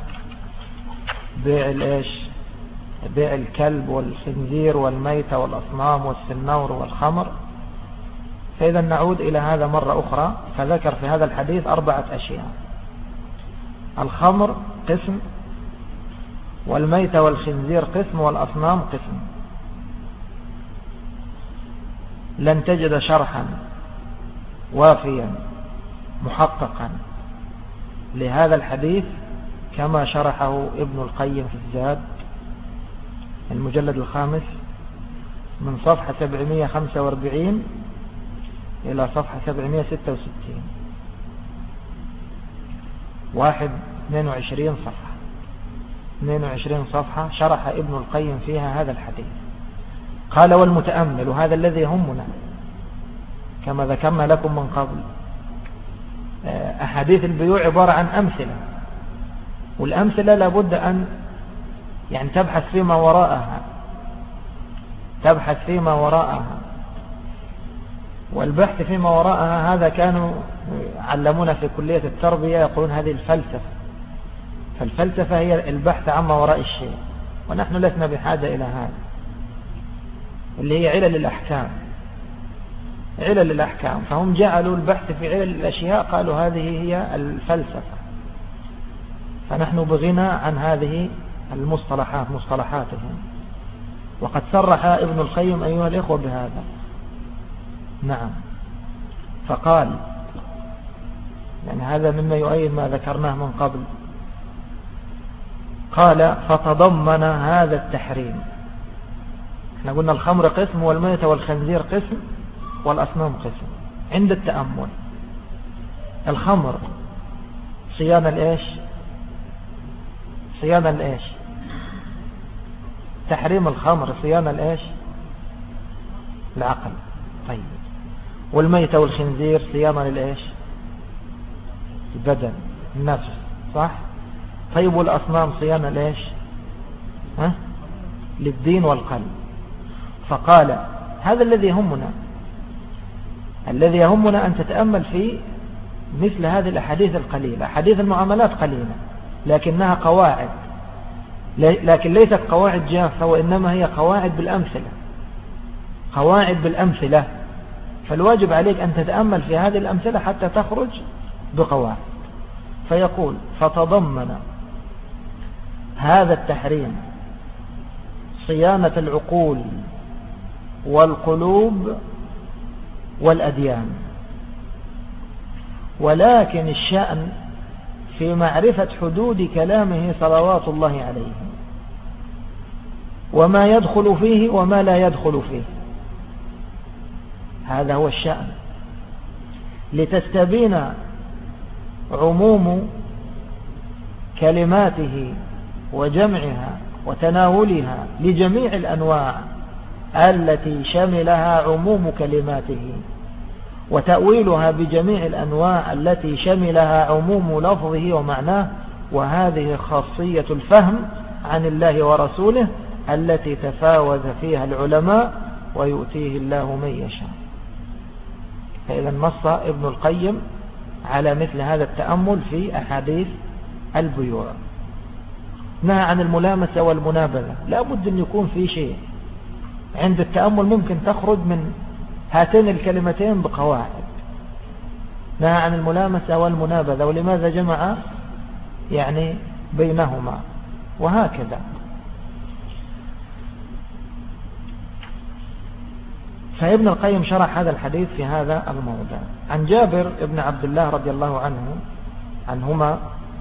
بيع الكلب والخنزير والميتة والأصنام والسنور والخمر. فإذا نعود إلى هذا مرة أخرى. فذكر في هذا الحديث 4 أشياء: الخمر قسم، والميتة والخنزير قسم، والأصنام قسم. لن تجد شرحا وافيا محققا لهذا الحديث كما شرحه ابن القيم في الزاد المجلد 5 من صفحة 745 إلى صفحة 766، 22 صفحة، 22 صفحة شرح ابن القيم فيها هذا الحديث. قال: والمتأمل، وهذا الذي يهمنا كما ذكرنا لكم من قبل، أحاديث البيوع عبارة عن أمثلة، والأمثلة لابد أن يعني تبحث فيما وراءها، والبحث فيما وراءها هذا كانوا علمونا في كلية التربية يقولون هذه الفلسفة. فالفلسفة هي البحث عما وراء الشيء، ونحن لسنا بحاجة إلى هذا، اللي هي علل الأحكام. فهم جعلوا البحث في علل الأشياء، قالوا هذه هي الفلسفة. فنحن بغنى عن هذه المصطلحات، مصطلحاتهم. وقد صرح ابن القيم أيها الإخوة بهذا. نعم. فقال يعني هذا مما يؤيد ما ذكرناه من قبل. قال: فتضمن هذا التحريم. احنا قلنا الخمر قسم، والميتة والخنزير قسم، والأصنام قسم. عند التأمل الخمر صيانة الإيش؟ تحريم الخمر صيانة الإيش؟ العقل. طيب. والميتة والخنزير صيانة للإيش؟ البدن، النفس، صح؟ طيب. والأصنام صيانة لإيش؟ للدين والقلب. فقال: هذا الذي يهمنا أن تتأمل في مثل هذه الأحاديث القليلة. أحاديث المعاملات قليلة لكنها قواعد، لكن ليست قواعد جافة، وإنما هي قواعد بالأمثلة. قواعد بالأمثلة، فالواجب عليك أن تتأمل في هذه الأمثلة حتى تخرج بقواعد. فيقول فتضمن هذا التحريم صيانة العقول والقلوب والأديان، ولكن الشأن في معرفة حدود كلامه صلوات الله عليه، وما يدخل فيه وما لا يدخل فيه. هذا هو الشأن، لتستبين عموم كلماته وجمعها وتناولها لجميع الأنواع التي شملها عموم كلماته، وتأويلها بجميع الأنواع التي شملها عموم لفظه ومعناه. وهذه خاصية الفهم عن الله ورسوله التي تفاوز فيها العلماء ويؤتيه الله من يشاء. فإذا نص ابن القيم على مثل هذا التأمل في أحاديث البيوع. نهى عن الملامسة والمنابذة، لا بد أن يكون في شيء عند التأمل ممكن تخرج من هاتين الكلمتين بقواعد. نهى عن الملامسة والمنابذة، ولماذا جمع يعني بينهما؟ وهكذا. فابن القيم شرح هذا الحديث في هذا الموضع. عن جابر بن عبد الله رضي الله عنهما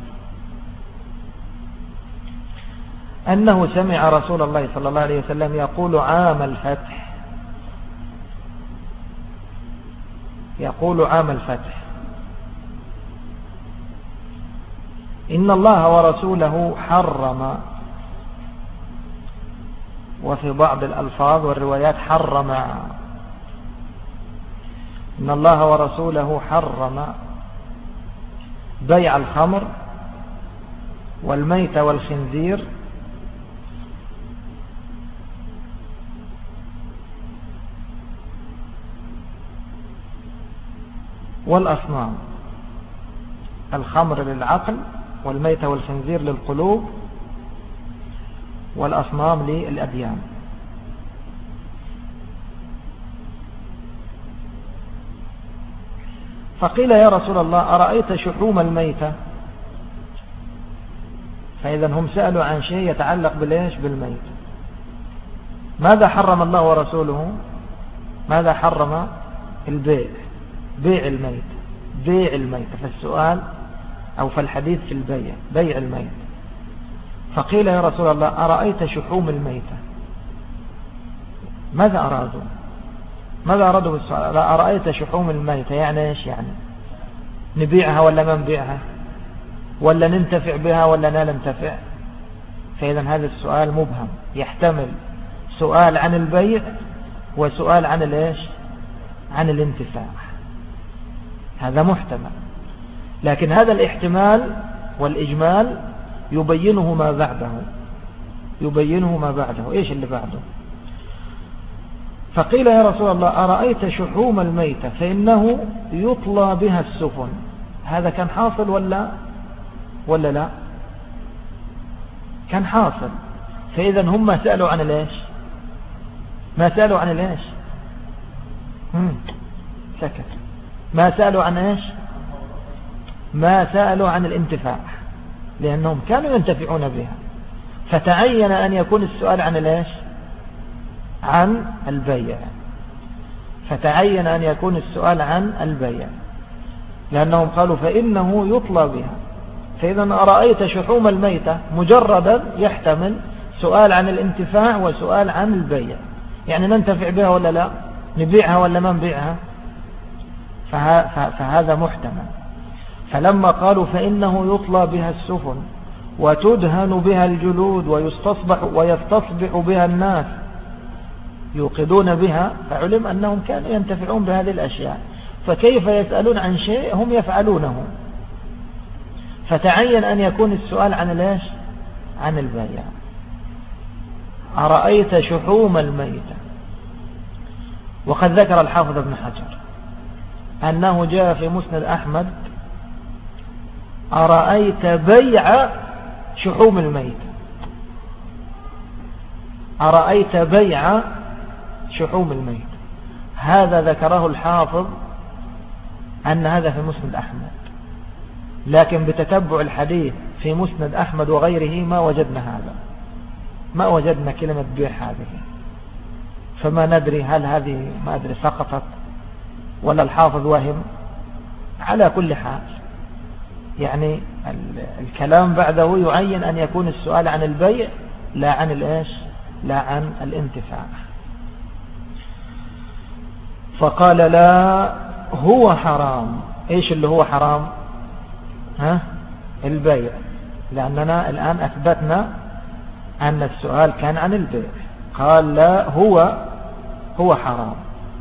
أنه سمع رسول الله صلى الله عليه وسلم يقول عام الفتح إن الله ورسوله حرم، وفي بعض الألفاظ والروايات حرم، إن الله ورسوله حرم بيع الخمر والميت والخنزير والأصنام. الخمر للعقل، والميت والخنزير للقلوب، والأصنام للأديان. فقيل يا رسول الله أرأيت شحوم الميتة؟ فإذا هم سألوا عن شيء يتعلق بالميت. ماذا حرم الله ورسوله؟ ماذا حرم؟ بيع الميت. فالسؤال أو فالحديث في بيع الميت. فقيل يا رسول الله أرأيت شحوم الميتة؟ ماذا أرادوا بالسؤال؟ أرأيت شحوم الميتة يعني إيش؟ يعني نبيعها ولا ما نبيعها، ولا ننتفع بها ولا لا ننتفع؟ فإذا هذا السؤال مبهم، يحتمل سؤال عن البيع وسؤال عن عن الانتفاع. هذا محتمل، لكن هذا الاحتمال والإجمال يبينه ما بعده. إيش اللي بعده؟ فقيل يا رسول الله أرأيت شحوم الميتة فإنه يطلى بها السفن. هذا كان حاصل ولا لا؟ كان حاصل. فإذا هم ما سألوا عن سكت. ما سألوا عن الانتفاع، لأنهم كانوا ينتفعون بها. فتعين أن يكون السؤال عن البيع. لأنهم قالوا فإنه يطلى بها. فإذا أرأيت شحوم الميتة مجردا يحتمل سؤال عن الانتفاع وسؤال عن البيع، يعني ننتفع بها ولا لا، نبيعها ولا ما نبيعها. فهذا محتمل. فلما قالوا فإنه يطلى بها السفن وتدهن بها الجلود ويستصبح بها الناس يوقدون بها، فعلم أنهم كانوا ينتفعون بهذه الأشياء. فكيف يسألون عن شيء هم يفعلونه؟ فتعين أن يكون السؤال عن البيع. أرأيت شحوم الميتة. وقد ذكر الحافظ ابن حجر أنه جاء في مسند أحمد أرأيت بيع شحوم الميتة. أرأيت بيع شحوم الميت. هذا ذكره الحافظ أن هذا في مسند أحمد، لكن بتتبع الحديث في مسند أحمد وغيره ما وجدنا هذا، ما وجدنا كلمة بيع هذه، فما ندري هل هذه ما أدري سقطت ولا الحافظ وهم. على كل حال يعني الكلام بعده يعين أن يكون السؤال عن البيع لا عن الإيش، لا عن الانتفاع. فقال لا هو حرام. إيش اللي هو حرام؟ البيع، لأننا الآن أثبتنا أن السؤال كان عن البيع. قال لا هو حرام.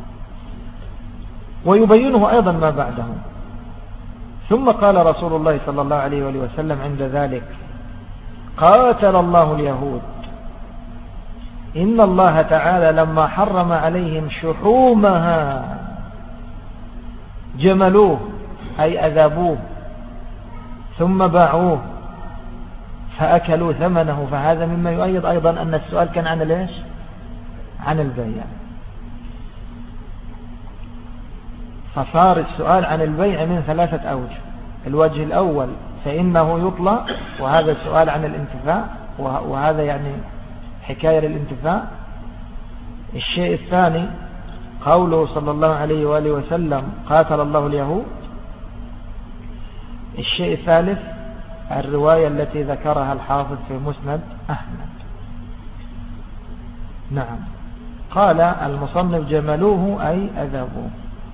ويبينه أيضا ما بعده. ثم قال رسول الله صلى الله عليه وآله وسلم عند ذلك: قاتل الله اليهود، إن الله تعالى لما حرم عليهم شحومها جملوه أي أذابوه ثم باعوه فأكلوا ثمنه. فهذا مما يؤيد أيضا أن السؤال كان عن ليش؟ عن البيع. فصار السؤال عن البيع من 3 أوجه. الوجه الأول فإنه يطلع، وهذا السؤال عن الانتفاع، وهذا يعني حكاية للانتفاع. الشيء الثاني قوله صلى الله عليه وآله وسلم: قاتل الله اليهود. الشيء الثالث الرواية التي ذكرها الحافظ في مسند أحمد. نعم. قال المصنف: جملوه أي أذابوه.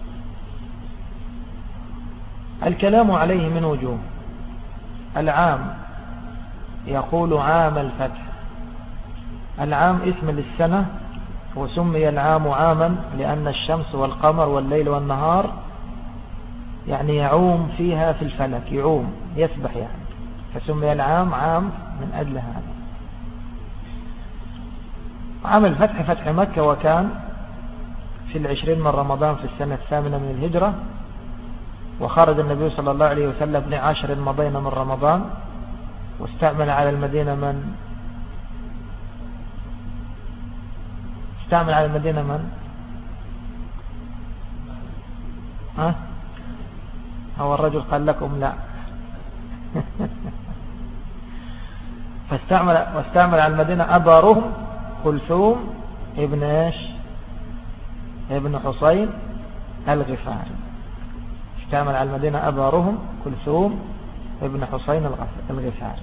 الكلام عليه من وجوه. العام يقول عام الفتح. العام اسم للسنة، وسمي العام عاما لأن الشمس والقمر والليل والنهار يعني يعوم فيها في الفلك، يعوم يسبح يعني، فسمي العام عام من أجل هذا. عام الفتح فتح مكة، وكان في 20 من رمضان في السنة 8 من الهجرة، وخرج النبي صلى الله عليه وسلم ل10 مضينا من رمضان، واستعمل على المدينة من استعمل على المدينة من هو الرجل قال لكم لا واستعمل على المدينة أبا رهم كلثوم ابن ايش؟ ابن حسين الغفاري. استعمل على المدينة أبا رهم كلثوم ابن حسين الغفاري.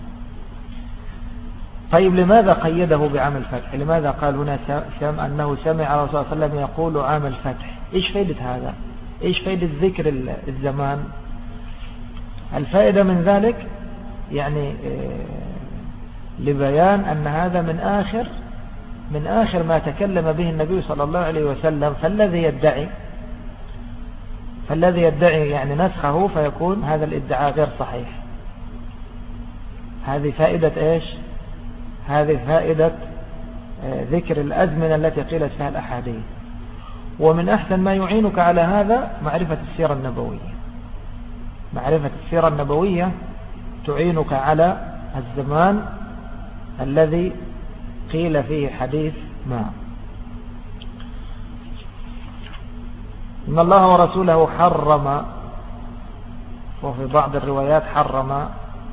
طيب لماذا قيده بعام الفتح؟ لماذا قال هنا أنه سمع رسول الله صلى الله عليه وسلم يقول عام الفتح؟ إيش فائدة هذا؟ إيش فائدة ذكر الزمان؟ الفائدة من ذلك يعني لبيان أن هذا من آخر ما تكلم به النبي صلى الله عليه وسلم، فالذي يدعي يعني نسخه فيكون هذا الادعاء غير صحيح. هذه فائدة إيش؟ هذه فائدة ذكر الأزمنة التي قيلت فيها الأحاديث. ومن أحسن ما يعينك على هذا معرفة السيرة النبوية. معرفة السيرة النبوية تعينك على الزمان الذي قيل فيه حديث ما. إن الله ورسوله حرم، وفي بعض الروايات حرم.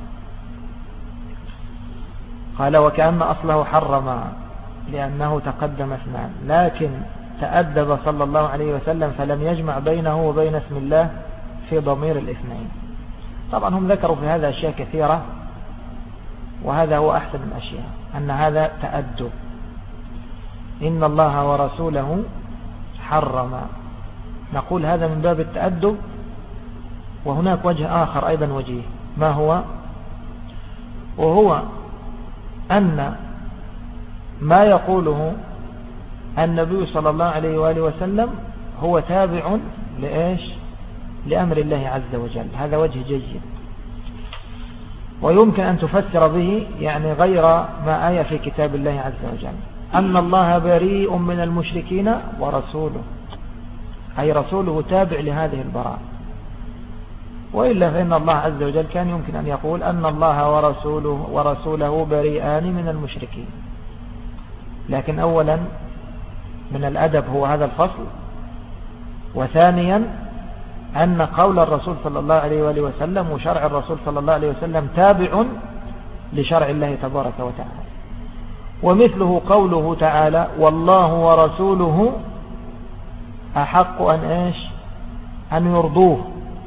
قال وكأن أصله حرم لأنه تقدم 2، لكن تأدب صلى الله عليه وسلم فلم يجمع بينه وبين اسم الله في ضمير الاثنين. طبعا هم ذكروا في هذا أشياء كثيرة، وهذا هو أحسن الأشياء، أن هذا تأدب. إن الله ورسوله حرم، نقول هذا من باب التأدب. وهناك وجه آخر أيضا وجيه، ما هو؟ وهو أن ما يقوله النبي صلى الله عليه وآله وسلم هو تابع لإيش؟ لأمر الله عز وجل. هذا وجه جيد، ويمكن أن تفسر به يعني غير ما آية في كتاب الله عز وجل، أن الله بريء من المشركين ورسوله، أي رسوله تابع لهذه البراءة. وإلا فإن الله عز وجل كان يمكن أن يقول أن الله ورسوله بريئان من المشركين. لكن أولا من الأدب هو هذا الفصل. وثانيا أن قول الرسول صلى الله عليه وآله وسلم وشرع الرسول صلى الله عليه وسلم تابع لشرع الله تبارك وتعالى. ومثله قوله تعالى والله ورسوله أحق أن يرضوه.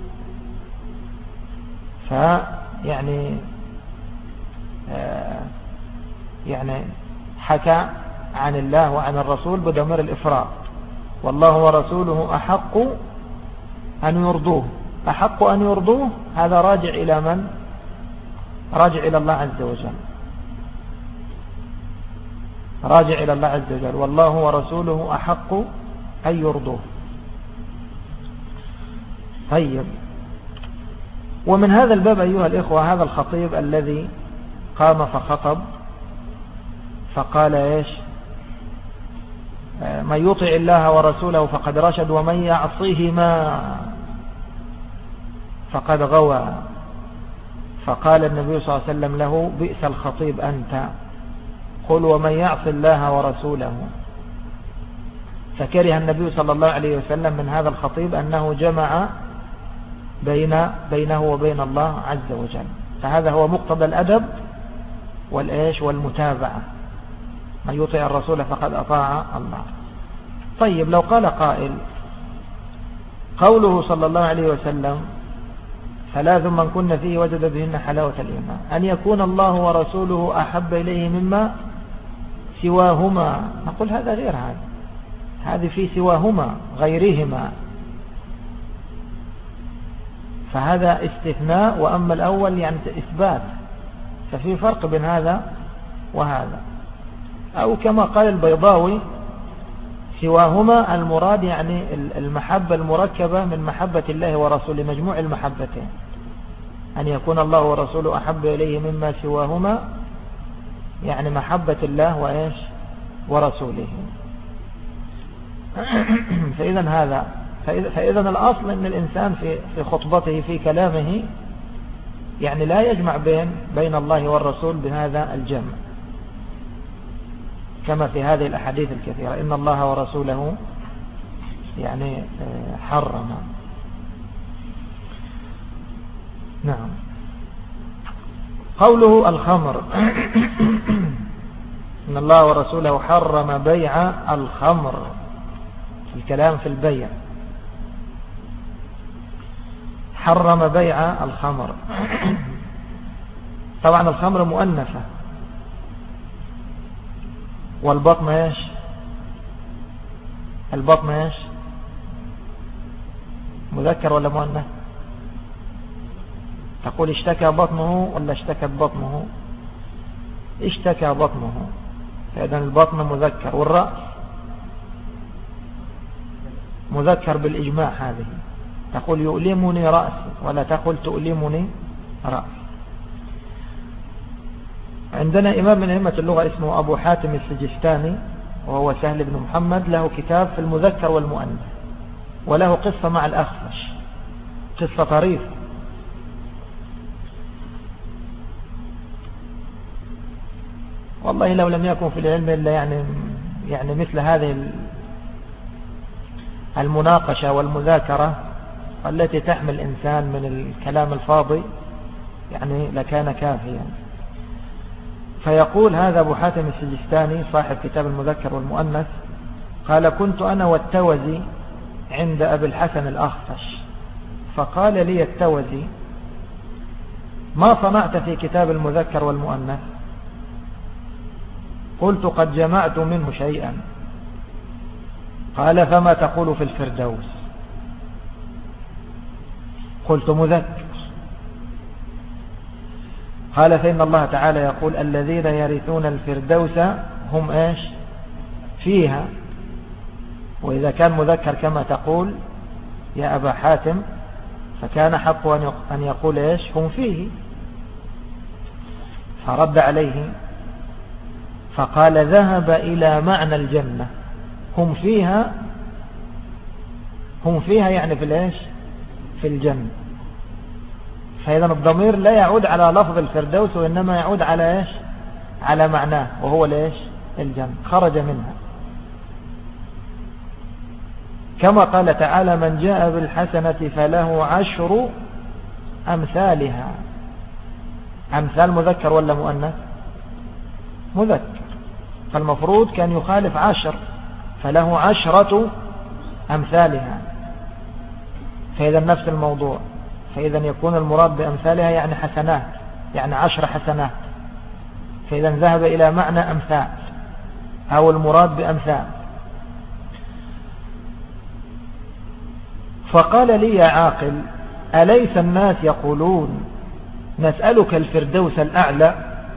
فيعني حكى عن الله وعن الرسول بضمير الإفراد. والله ورسوله أحق أن يرضوه. أحق أن يرضوه هذا راجع إلى من؟ راجع إلى الله عز وجل. راجع إلى الله عز وجل. والله ورسوله أحق أن يرضوه. طيب، ومن هذا الباب أيها الإخوة هذا الخطيب الذي قام فخطب فقال من يطع الله ورسوله فقد رشد ومن يعصيهما فقد غوى. فقال النبي صلى الله عليه وسلم له بئس الخطيب أنت، قل ومن يعص الله ورسوله. فكره النبي صلى الله عليه وسلم من هذا الخطيب أنه جمع بينه وبين الله عز وجل. فهذا هو مقتضى الأدب والمتابعة. من يطيع الرسول فقد أطاع الله. طيب، لو قال قائل قوله صلى الله عليه وسلم ثلاث من كن فيه وجد بهن حلاوة الإيمان أن يكون الله ورسوله أحب إليه مما سواهما، نقول هذا غير هذه في سواهما غيرهما، فهذا استثناء. وأما الأول يعني إثبات، ففي فرق بين هذا وهذا. أو كما قال البيضاوي سواهما المراد يعني المحبة المركبة من محبة الله ورسوله، مجموع المحبتين، أن يكون الله ورسوله أحب إليه مما سواهما يعني محبة الله ورسوله. فإذا الأصل أن الإنسان في خطبته في كلامه يعني لا يجمع بين الله والرسول بهذا الجمع، كما في هذه الأحاديث الكثيرة إن الله ورسوله يعني حرم. نعم. قوله الخمر إن الله ورسوله حرم بيع الخمر، الكلام في البيع، حرم بيع الخمر. طبعا الخمر مؤنثة، والبطن البطن مذكر ولا مؤنث؟ تقول اشتكى بطنه ولا اشتكت بطنه؟ اشتكى بطنه، فإذا البطن مذكر. والرأس مذكر بالإجماع. هذه تقول يؤلمني رأسي ولا تقول تؤلمني رأسي. عندنا إمام من أئمة اللغة اسمه أبو حاتم السجستاني، وهو سهل بن محمد، له كتاب في المذكر والمؤنث، وله قصة مع الأخفش، قصة طريفة. والله لو لم يكن في العلم إلا يعني مثل هذه المناقشة والمذاكرة التي تحمل الإنسان من الكلام الفاضي يعني لكان كافيا. فيقول هذا أبو حاتم السجستاني صاحب كتاب المذكر والمؤنث، قال كنت أنا والتوزي عند أبي الحسن الأخفش، فقال لي التوزي ما صنعت في كتاب المذكر والمؤنث؟ قلت قد جمعت منه شيئا. قال فما تقول في الفردوس؟ قلت مذكر. قال فإن الله تعالى يقول الذين يرثون الفردوس هم فيها. وإذا كان مذكر كما تقول يا أبا حاتم فكان حق أن يقول هم فيه. فرد عليه فقال ذهب إلى معنى الجنة، هم فيها يعني في الجنة. فإذا الضمير لا يعود على لفظ الفردوس، وإنما يعود على معناه، وهو الجنة، خرج منها. كما قال تعالى من جاء بالحسنة فله 10 أمثالها. أمثال مذكر ولا مؤنث؟ مذكر، فالمفروض كان يخالف 10، فله 10 أمثالها، فإذا نفس الموضوع، فإذا يكون المراد بأمثالها يعني حسنات، يعني 10 حسنات، فإذا ذهب إلى معنى أمثال أو المراد بأمثال. فقال لي يا عاقل أليس الناس يقولون نسألك الفردوس الأعلى؟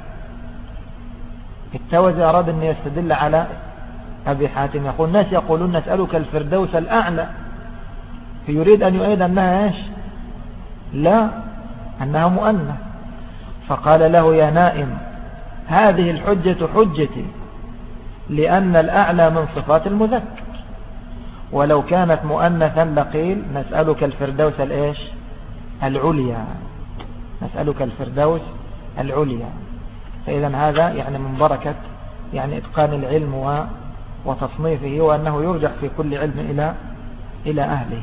التوزي أراد أن يستدل على أبي حاتم، يقول الناس يقولون نسألك الفردوس الأعلى، فيريد أن يؤيد أنها إيش؟ لا، أنها مؤنث. فقال له يا نائم هذه الحجة حجتي، لأن الأعلى من صفات المذكر، ولو كانت مؤنثا لقيل نسألك الفردوس الإيش؟ العليا، نسألك الفردوس العليا. فإذا هذا يعني من بركة يعني إتقان العلم وتصنيفه، وأنه يرجع في كل علم إلى أهله.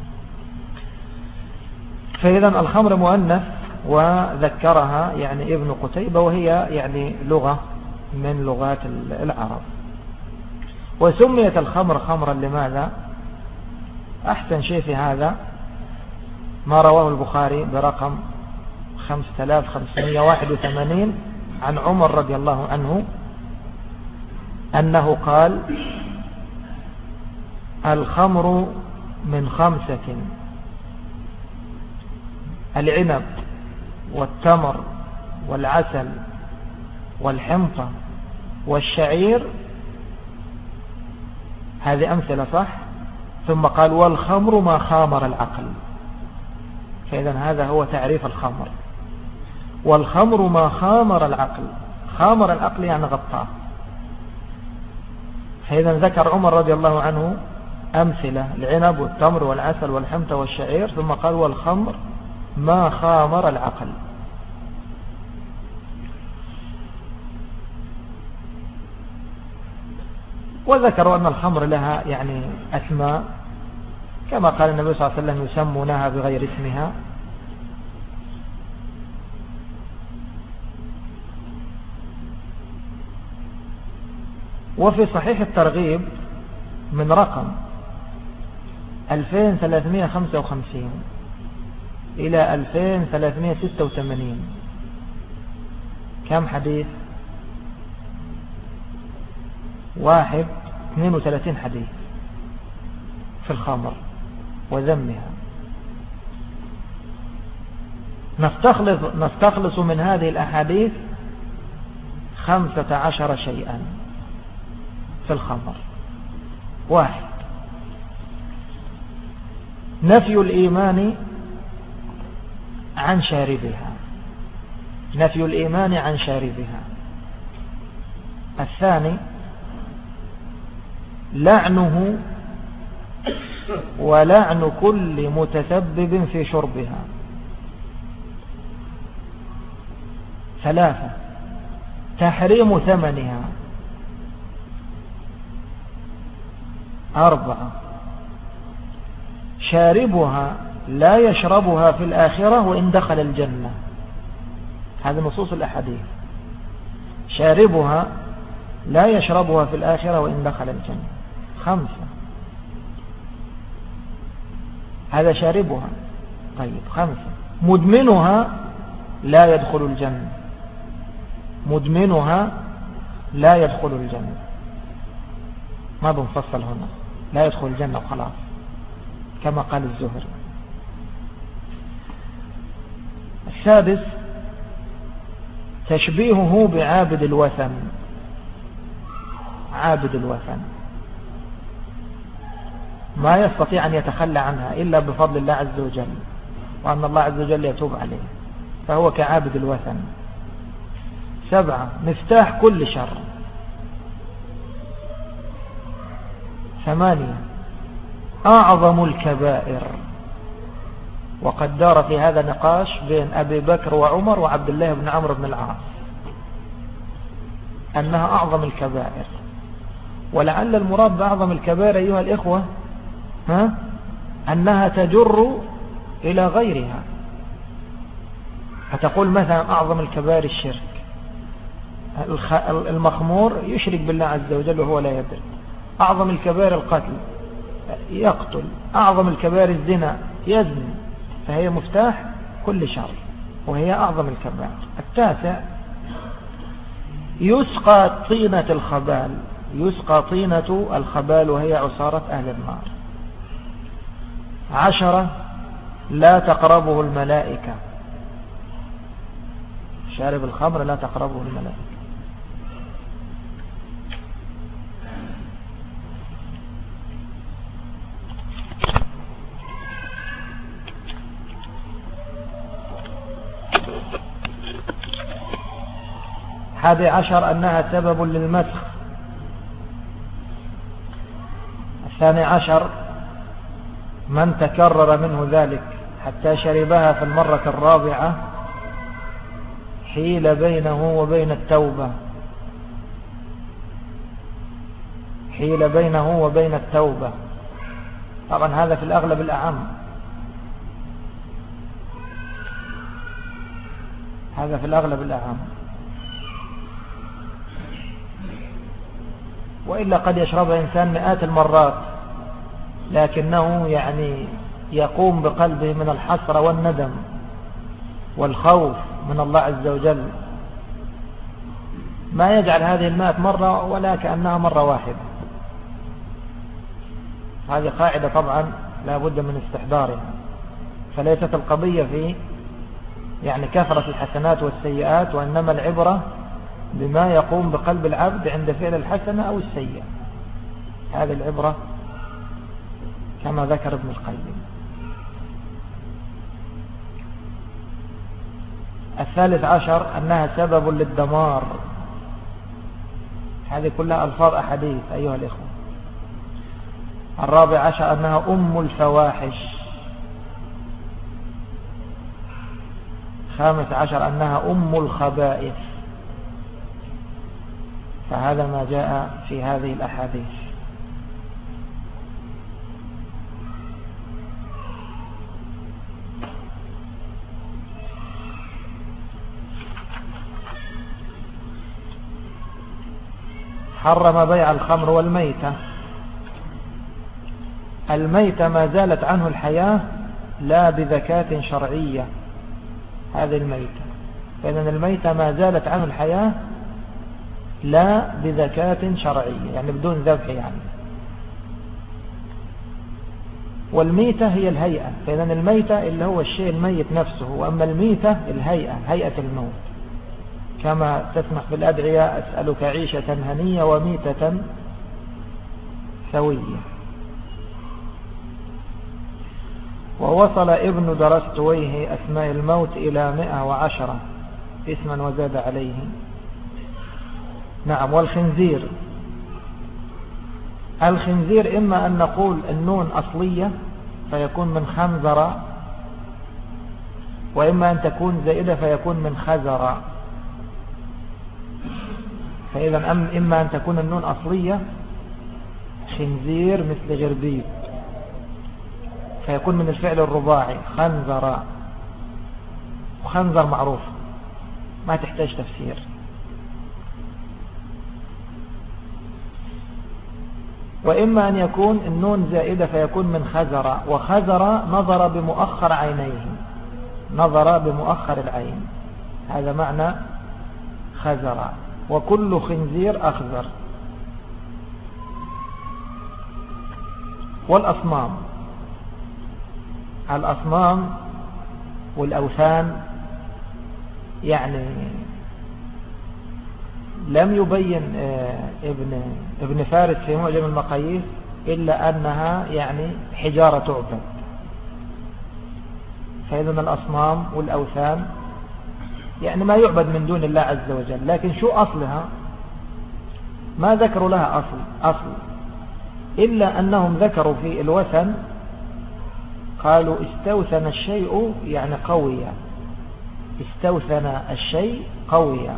فإذا الخمر مؤنث، وذكرها يعني ابن قتيبة، وهي يعني لغة من لغات العرب. وسميت الخمر خمرا لماذا؟ أحسن شيء في هذا ما رواه البخاري برقم 5581 عن عمر رضي الله عنه أنه قال الخمر من 5: العنب والتمر والعسل والحنطة والشعير. هذه أمثلة صح؟ ثم قال والخمر ما خامر العقل. فإذا هذا هو تعريف الخمر، والخمر ما خامر العقل. خامر العقل يعني غطاه. فإذا ذكر عمر رضي الله عنه أمثلة: العنب والتمر والعسل والحنطة والشعير، ثم قال والخمر ما خامر العقل. وذكروا أن الخمر لها يعني أسماء، كما قال النبي صلى الله عليه وسلم يسمونها بغير اسمها. وفي صحيح الترغيب من رقم 2355 إلى 2386 كم حديث؟ 32 حديث في الخمر وذمها. نستخلص من هذه الأحاديث 15 شيئا في الخمر. 1: نفي الإيمان عن شاربها، نفي الإيمان عن شاربها. 2: لعنه ولعن كل متسبب في شربها. 3: تحريم ثمنها. 4: شاربها لا يشربها في الآخرة وإن دخل الجنة. هذه نصوص الأحاديث. شاربها لا يشربها في الآخرة وإن دخل الجنة. 5: هذا شاربها. طيب 5: مدمنها لا يدخل الجنة. مدمنها لا يدخل الجنة، ما بنفصل هنا، لا يدخل الجنة وخلاص كما قال الزهري. 7: تشبيهه بعابد الوثن. عابد الوثن ما يستطيع أن يتخلى عنها إلا بفضل الله عز وجل، وأن الله عز وجل يتوب عليه، فهو كعابد الوثن. 7: مفتاح كل شر. 8: أعظم الكبائر. وقد دار في هذا نقاش بين أبي بكر وعمر وعبد الله بن عمرو بن العاص أنها أعظم الكبائر. ولعل المراد بأعظم الكبائر أيها الإخوة أنها تجر إلى غيرها. فتقول مثلا أعظم الكبائر الشرك، المخمور يشرك بالله عز وجل وهو لا يدري. أعظم الكبائر القتل، يقتل. أعظم الكبائر الزنا، يزني. فهي مفتاح كل شر، وهي أعظم الكبائر. 9 يسقى طينة الخبال، يسقى طينة الخبال وهي عصارة أهل النار. 10 لا تقربه الملائكة، شارب الخمر لا تقربه الملائكة. 11 أنها سبب للمسخ. 12 من تكرر منه ذلك حتى شربها في المرة الرابعة حيل بينه وبين التوبة، حيل بينه وبين التوبة. طبعا هذا في الأغلب الأعم، هذا في الأغلب الأعم، وإلا قد يشربها إنسان مئات المرات لكنه يعني يقوم بقلبه من الحسرة والندم والخوف من الله عز وجل، ما يجعل هذه 100 مرة ولا كأنها مرة واحدة. هذه قاعدة طبعا لا بد من استحضارها. فليست القضية في يعني كثرة الحسنات والسيئات، وإنما العبرة بما يقوم بقلب العبد عند فعل الحسنة أو السيئة. هذه العبرة كما ذكر ابن القيم. 13 أنها سبب للدمار. هذه كلها ألفاظ أحاديث أيها الإخوة. 14 أنها أم الفواحش. 15 أنها أم الخبائث. فهذا ما جاء في هذه الأحاديث. حرم بيع الخمر والميتة. الميتة ما زالت عنه الحياة لا بذكاة شرعية، هذه الميتة. فإذن الميتة ما زالت عنه الحياة لا بذكاة شرعية، يعني بدون ذبح يعني. والميتة هي الهيئة، فإذن الميتة اللي هو الشيء الميت نفسه، وأما الميتة الهيئة، هيئة الموت، كما تسمح في الأدعية: أسألك عيشة هنية وميتة سوية. ووصل ابن درستويه أسماء الموت إلى 110 اسما وزاد عليه. نعم. والخنزير، الخنزير إما أن نقول النون أصلية فيكون من خنزر، وإما أن تكون زائدة فيكون من خزر. فإذا إما أن تكون النون أصلية خنزير مثل غربيب فيكون من الفعل الرباعي خنزر، وخنزر معروف ما تحتاج تفسير. وإما أن يكون النون زائدة فيكون من خزر، وخزر نظر بمؤخر عينيه، نظر بمؤخر العين، هذا معنى خزر. وكل خنزير أخزر. والأصنام، الأصنام والأوثان، يعني لم يبين ابن فارس في معجم المقاييس إلا أنها يعني حجارة تعبد. فإذا الأصنام والأوثان يعني ما يعبد من دون الله عز وجل، لكن شو أصلها ما ذكروا لها أصل إلا أنهم ذكروا في الوثن قالوا استوثن الشيء يعني قويا، استوثن الشيء قويا،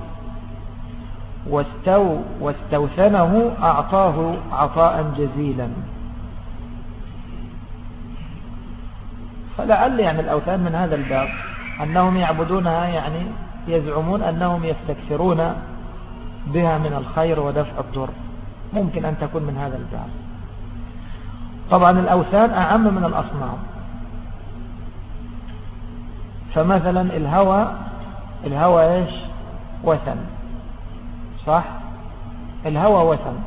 واستوثنه أعطاه عطاء جزيلا. فلعل يعني الأوثان من هذا الباب، أنهم يعبدونها يعني يزعمون أنهم يستكثرون بها من الخير ودفع الضر، ممكن أن تكون من هذا الباب. طبعا الأوثان أعم من الأصنام. فمثلا الهوى إيش؟ وثن، صح؟ الهوى وثن.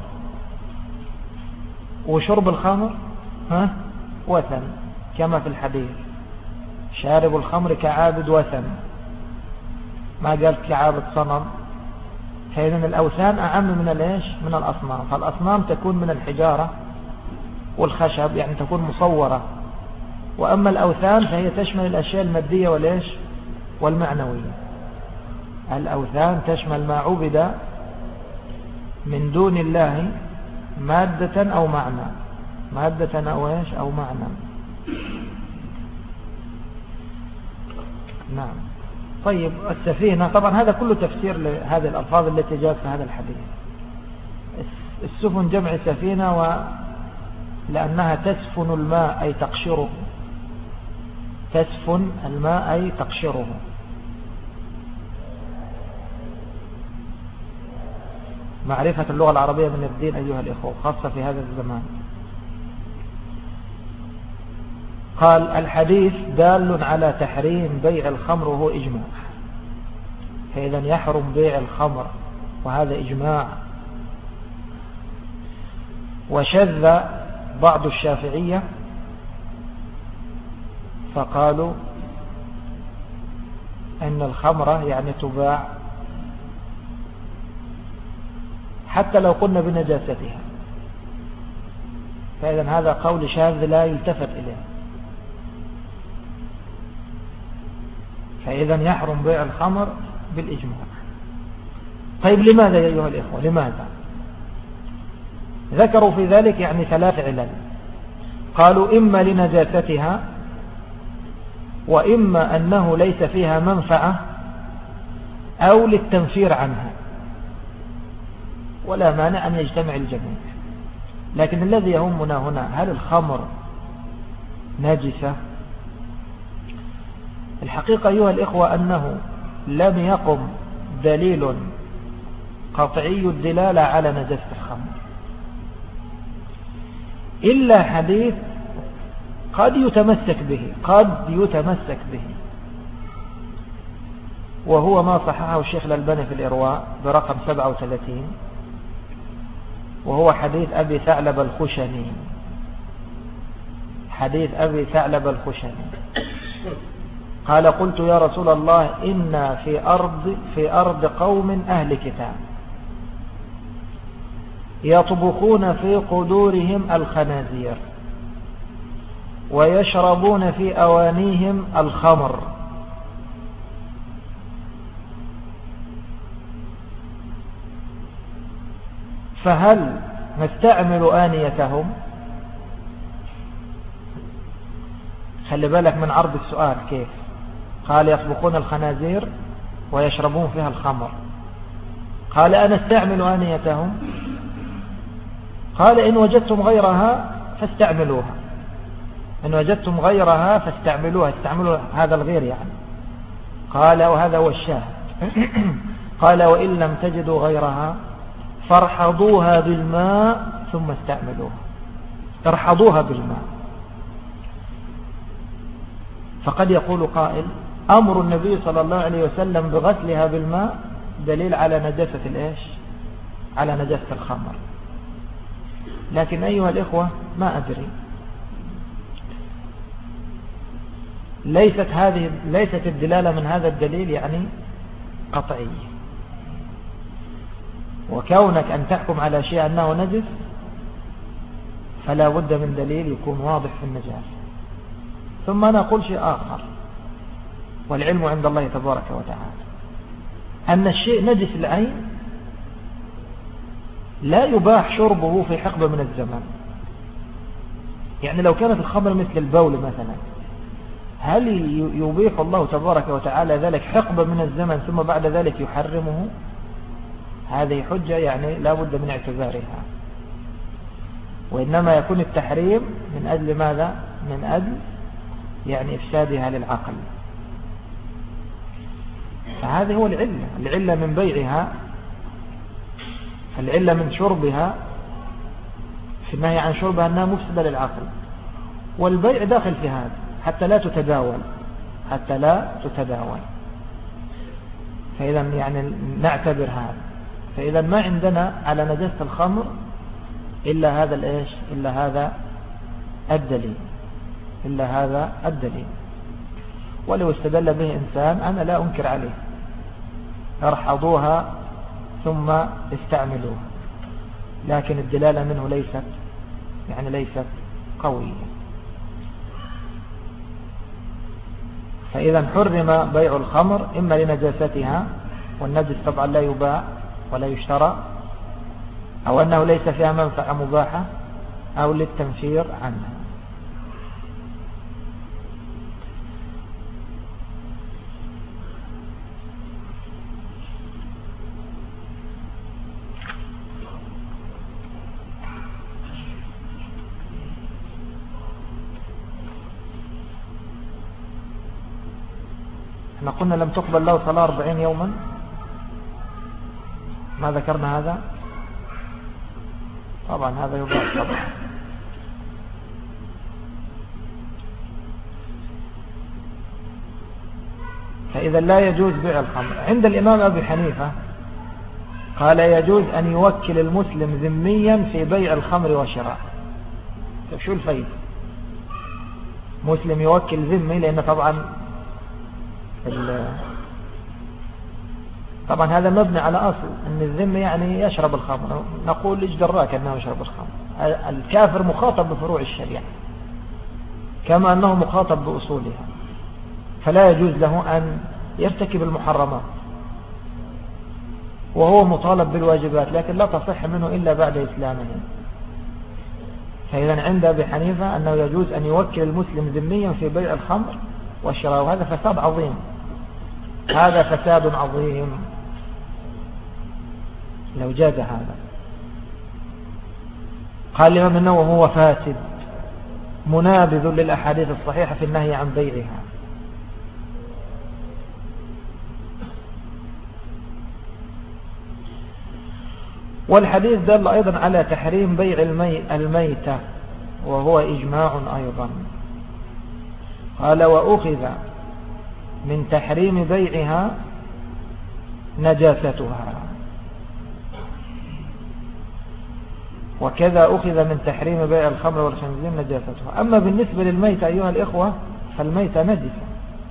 وشرب الخمر وثن، كما في الحديث شارب الخمر كعابد وثن، ما قال كعابد صنم. فإذن الأوثان أعم من الإيش؟ من الأصنام. فالأصنام تكون من الحجارة والخشب، يعني تكون مصورة. وأما الأوثان فهي تشمل الأشياء المادية والإيش؟ والمعنوية. الأوثان تشمل ما عبد من دون الله مادة أو معنى، مادة أو إيش؟ أو معنى. نعم. طيب السفينة، طبعا هذا كله تفسير لهذه الألفاظ التي جاءت في هذا الحديث. السفن جمع سفينة، لأنها تسفن الماء أي تقشره، تسفن الماء أي تقشره. معرفة اللغة العربية من الدين أيها الإخوة، خاصة في هذا الزمان. قال الحديث دال على تحريم بيع الخمر وهو إجماع، فإذا يحرم بيع الخمر وهذا إجماع. وشذ بعض الشافعية فقالوا أن الخمرة يعني تباع حتى لو قلنا بنجاستها، فإذا هذا قول شاذ لا يلتفت إليه. فإذا يحرم بيع الخمر بالإجماع. طيب لماذا يا أيها الإخوة؟ لماذا؟ ذكروا في ذلك يعني 3 علل. قالوا إما لنجاستها، وإما أنه ليس فيها منفعة، أو للتنفير عنها، ولا مانع أن يجتمع الجميع. لكن الذي يهمنا هنا، هل الخمر نجسة؟ الحقيقة أيها الإخوة أنه لم يقم دليل قطعي الدلالة على نجاسة الخمر، إلا حديث قد يتمسك به، وهو ما صححه الشيخ الألباني في الإرواء برقم 37، وهو حديث أبي ثعلب الخشني. حديث أبي ثعلب الخشني قال قلت يا رسول الله إنا في أرض قوم أهل كتاب يطبخون في قدورهم الخنازير ويشربون في أوانيهم الخمر، فهل نستعمل آنيتهم؟ خلي بالك من عرض السؤال كيف. قال يطبخون الخنازير ويشربون فيها الخمر، قال أنا استعمل آنيتهم؟ قال إن وجدتم غيرها فاستعملوها، إن وجدتم غيرها فاستعملوها، استعملوا هذا الغير يعني. قال وهذا هو الشاهد. قال وإن لم تجدوا غيرها فارحضوها بالماء ثم استعملوها، ارحضوها بالماء. فقد يقول قائل أمر النبي صلى الله عليه وسلم بغسلها بالماء دليل على نجاسة الإيش؟ على نجاسة الخمر. لكن أيها الإخوة ما أدري، ليست الدلالة من هذا الدليل يعني قطعية، وكونك أن تحكم على شيء أنه نجس فلا بد من دليل يكون واضح في النجاسة. ثم نقول شيء آخر، والعلم عند الله تبارك وتعالى، أن الشيء نجس العين لا يباح شربه في حقبة من الزمن. يعني لو كانت الخمر مثل البول مثلا، هل يبيح الله تبارك وتعالى ذلك حقبة من الزمن ثم بعد ذلك يحرمه؟ هذه حجة يعني لا بد من اعتبارها. وإنما يكون التحريم من أجل ماذا؟ من أجل يعني إفسادها للعقل. فهذه هو العلة من بيعها، العلة من شربها في النهي عن شربها أنها مفسدة للعقل، والبيع داخل في هذا حتى لا تتداول. فإذا يعني نعتبر هذا. فإذا ما عندنا على نجاسة الخمر إلا هذا الدليل. ولو استدل به إنسان أنا لا أنكر عليه، ارحضوها ثم استعملوها، لكن الدلالة منه ليست قوية. فإذا حرم بيع الخمر إما لنجاستها، والنجس طبعا لا يباع ولا يشترى، أو أنه ليس فيها منفعة مباحة، أو للتنفير عنها. احنا قلنا لم تقبل له صلاة 40 يوما، ما ذكرنا هذا؟ طبعا هذا يباح طبعا. فإذا لا يجوز بيع الخمر. عند الإمام أبي حنيفة قال يجوز أن يوكل المسلم ذميا في بيع الخمر وشراء. شو الفايدة؟ مسلم يوكل ذمي، لأن طبعا هذا مبني على أصل أن الذمي يعني يشرب الخمر، نقول إيش دراك أنه يشرب الخمر؟ الكافر مخاطب بفروع الشريعة كما أنه مخاطب بأصولها، فلا يجوز له أن يرتكب المحرمات وهو مطالب بالواجبات، لكن لا تصح منه إلا بعد إسلامه. فإذا عند أبي حنيفة أنه يجوز أن يوكل المسلم ذميا في بيع الخمر والشراء، وهذا فساد عظيم، هذا فساد عظيم لو جاز هذا. قال الإمام النووي هو فاسد منابذ للأحاديث الصحيحة في النهي عن بيعها. والحديث دل أيضا على تحريم بيع الميتة، وهو إجماع أيضا. قال وأخذ من تحريم بيعها نجاستها، وكذا أخذ من تحريم بيع الخمر والخنزير نجاستها. أما بالنسبة للميتة أيها الإخوة فالميتة نجسة.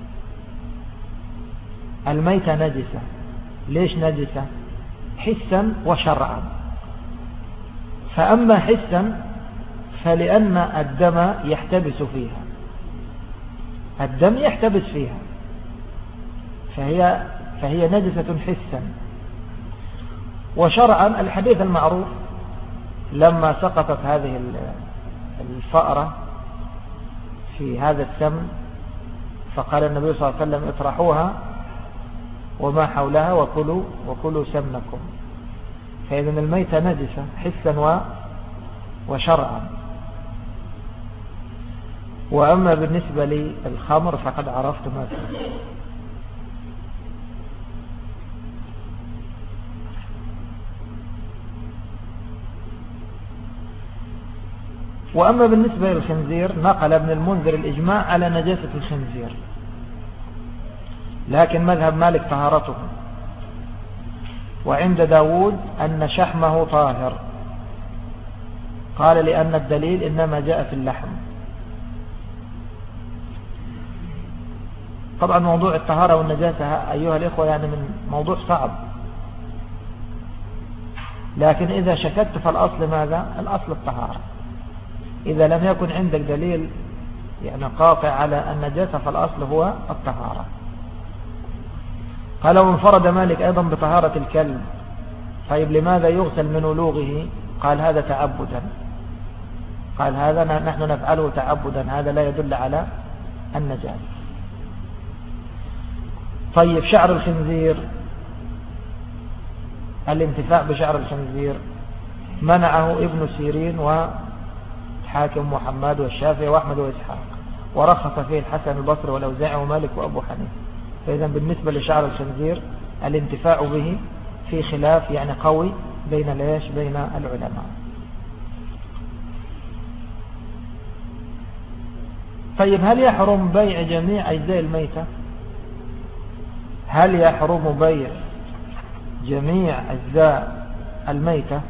الميتة نجسة. ليش نجسة؟ حسا وشرعا. فأما حسا فلأن الدم يحتبس فيها، الدم يحتبس فيها، فهي نجسة حسا. وشرعا الحديث المعروف لما سقطت هذه الفأرة في هذا السمن فقال النبي صلى الله عليه وسلم اطرحوها وما حولها وكلوا سمنكم. فإذن الميتة نجسة حسا وشرعا. وأما بالنسبة للخمر فقد عرفت ما فيه. وأما بالنسبة للخنزير نقل ابن المنذر الإجماع على نجاسة الخنزير، لكن مذهب مالك طهارته، وعند داود أن شحمه طاهر، قال لأن الدليل إنما جاء في اللحم. طبعا موضوع الطهارة والنجاسة أيها الإخوة يعني من موضوع صعب، لكن إذا شككت فالأصل ماذا؟ الأصل الطهارة. إذا لم يكن عندك دليل يعني قاطع على النجاسة فالأصل هو الطهارة. قال وانفرد مالك أيضا بطهارة الكلب. طيب لماذا يغسل من ولوغه؟ قال هذا تعبدا، قال هذا نحن نفعله تعبدا، هذا لا يدل على النجاسة. طيب شعر الخنزير، الانتفاع بشعر الخنزير منعه ابن سيرين وحاكم محمد والشافعي وأحمد وإسحاق، ورخص فيه الحسن البصري والأوزاعي ومالك وأبو حنيفة. فإذا بالنسبة لشعر الخنزير الانتفاع به في خلاف يعني قوي بين العلماء. طيب هل يحرم بيع جميع أجزاء الميتة؟ هل يحرم بيع جميع أجزاء الميتة؟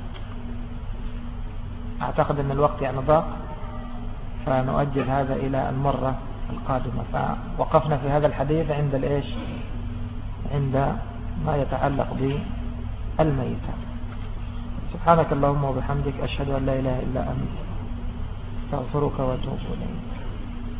أعتقد أن الوقت يعني ضاق، فنؤجل هذا إلى المرة القادمة. فوقفنا في هذا الحديث عند ما يتعلق بالميتة. سبحانك اللهم وبحمدك، أشهد أن لا إله إلا أنت، استغفرك واتوب إليك.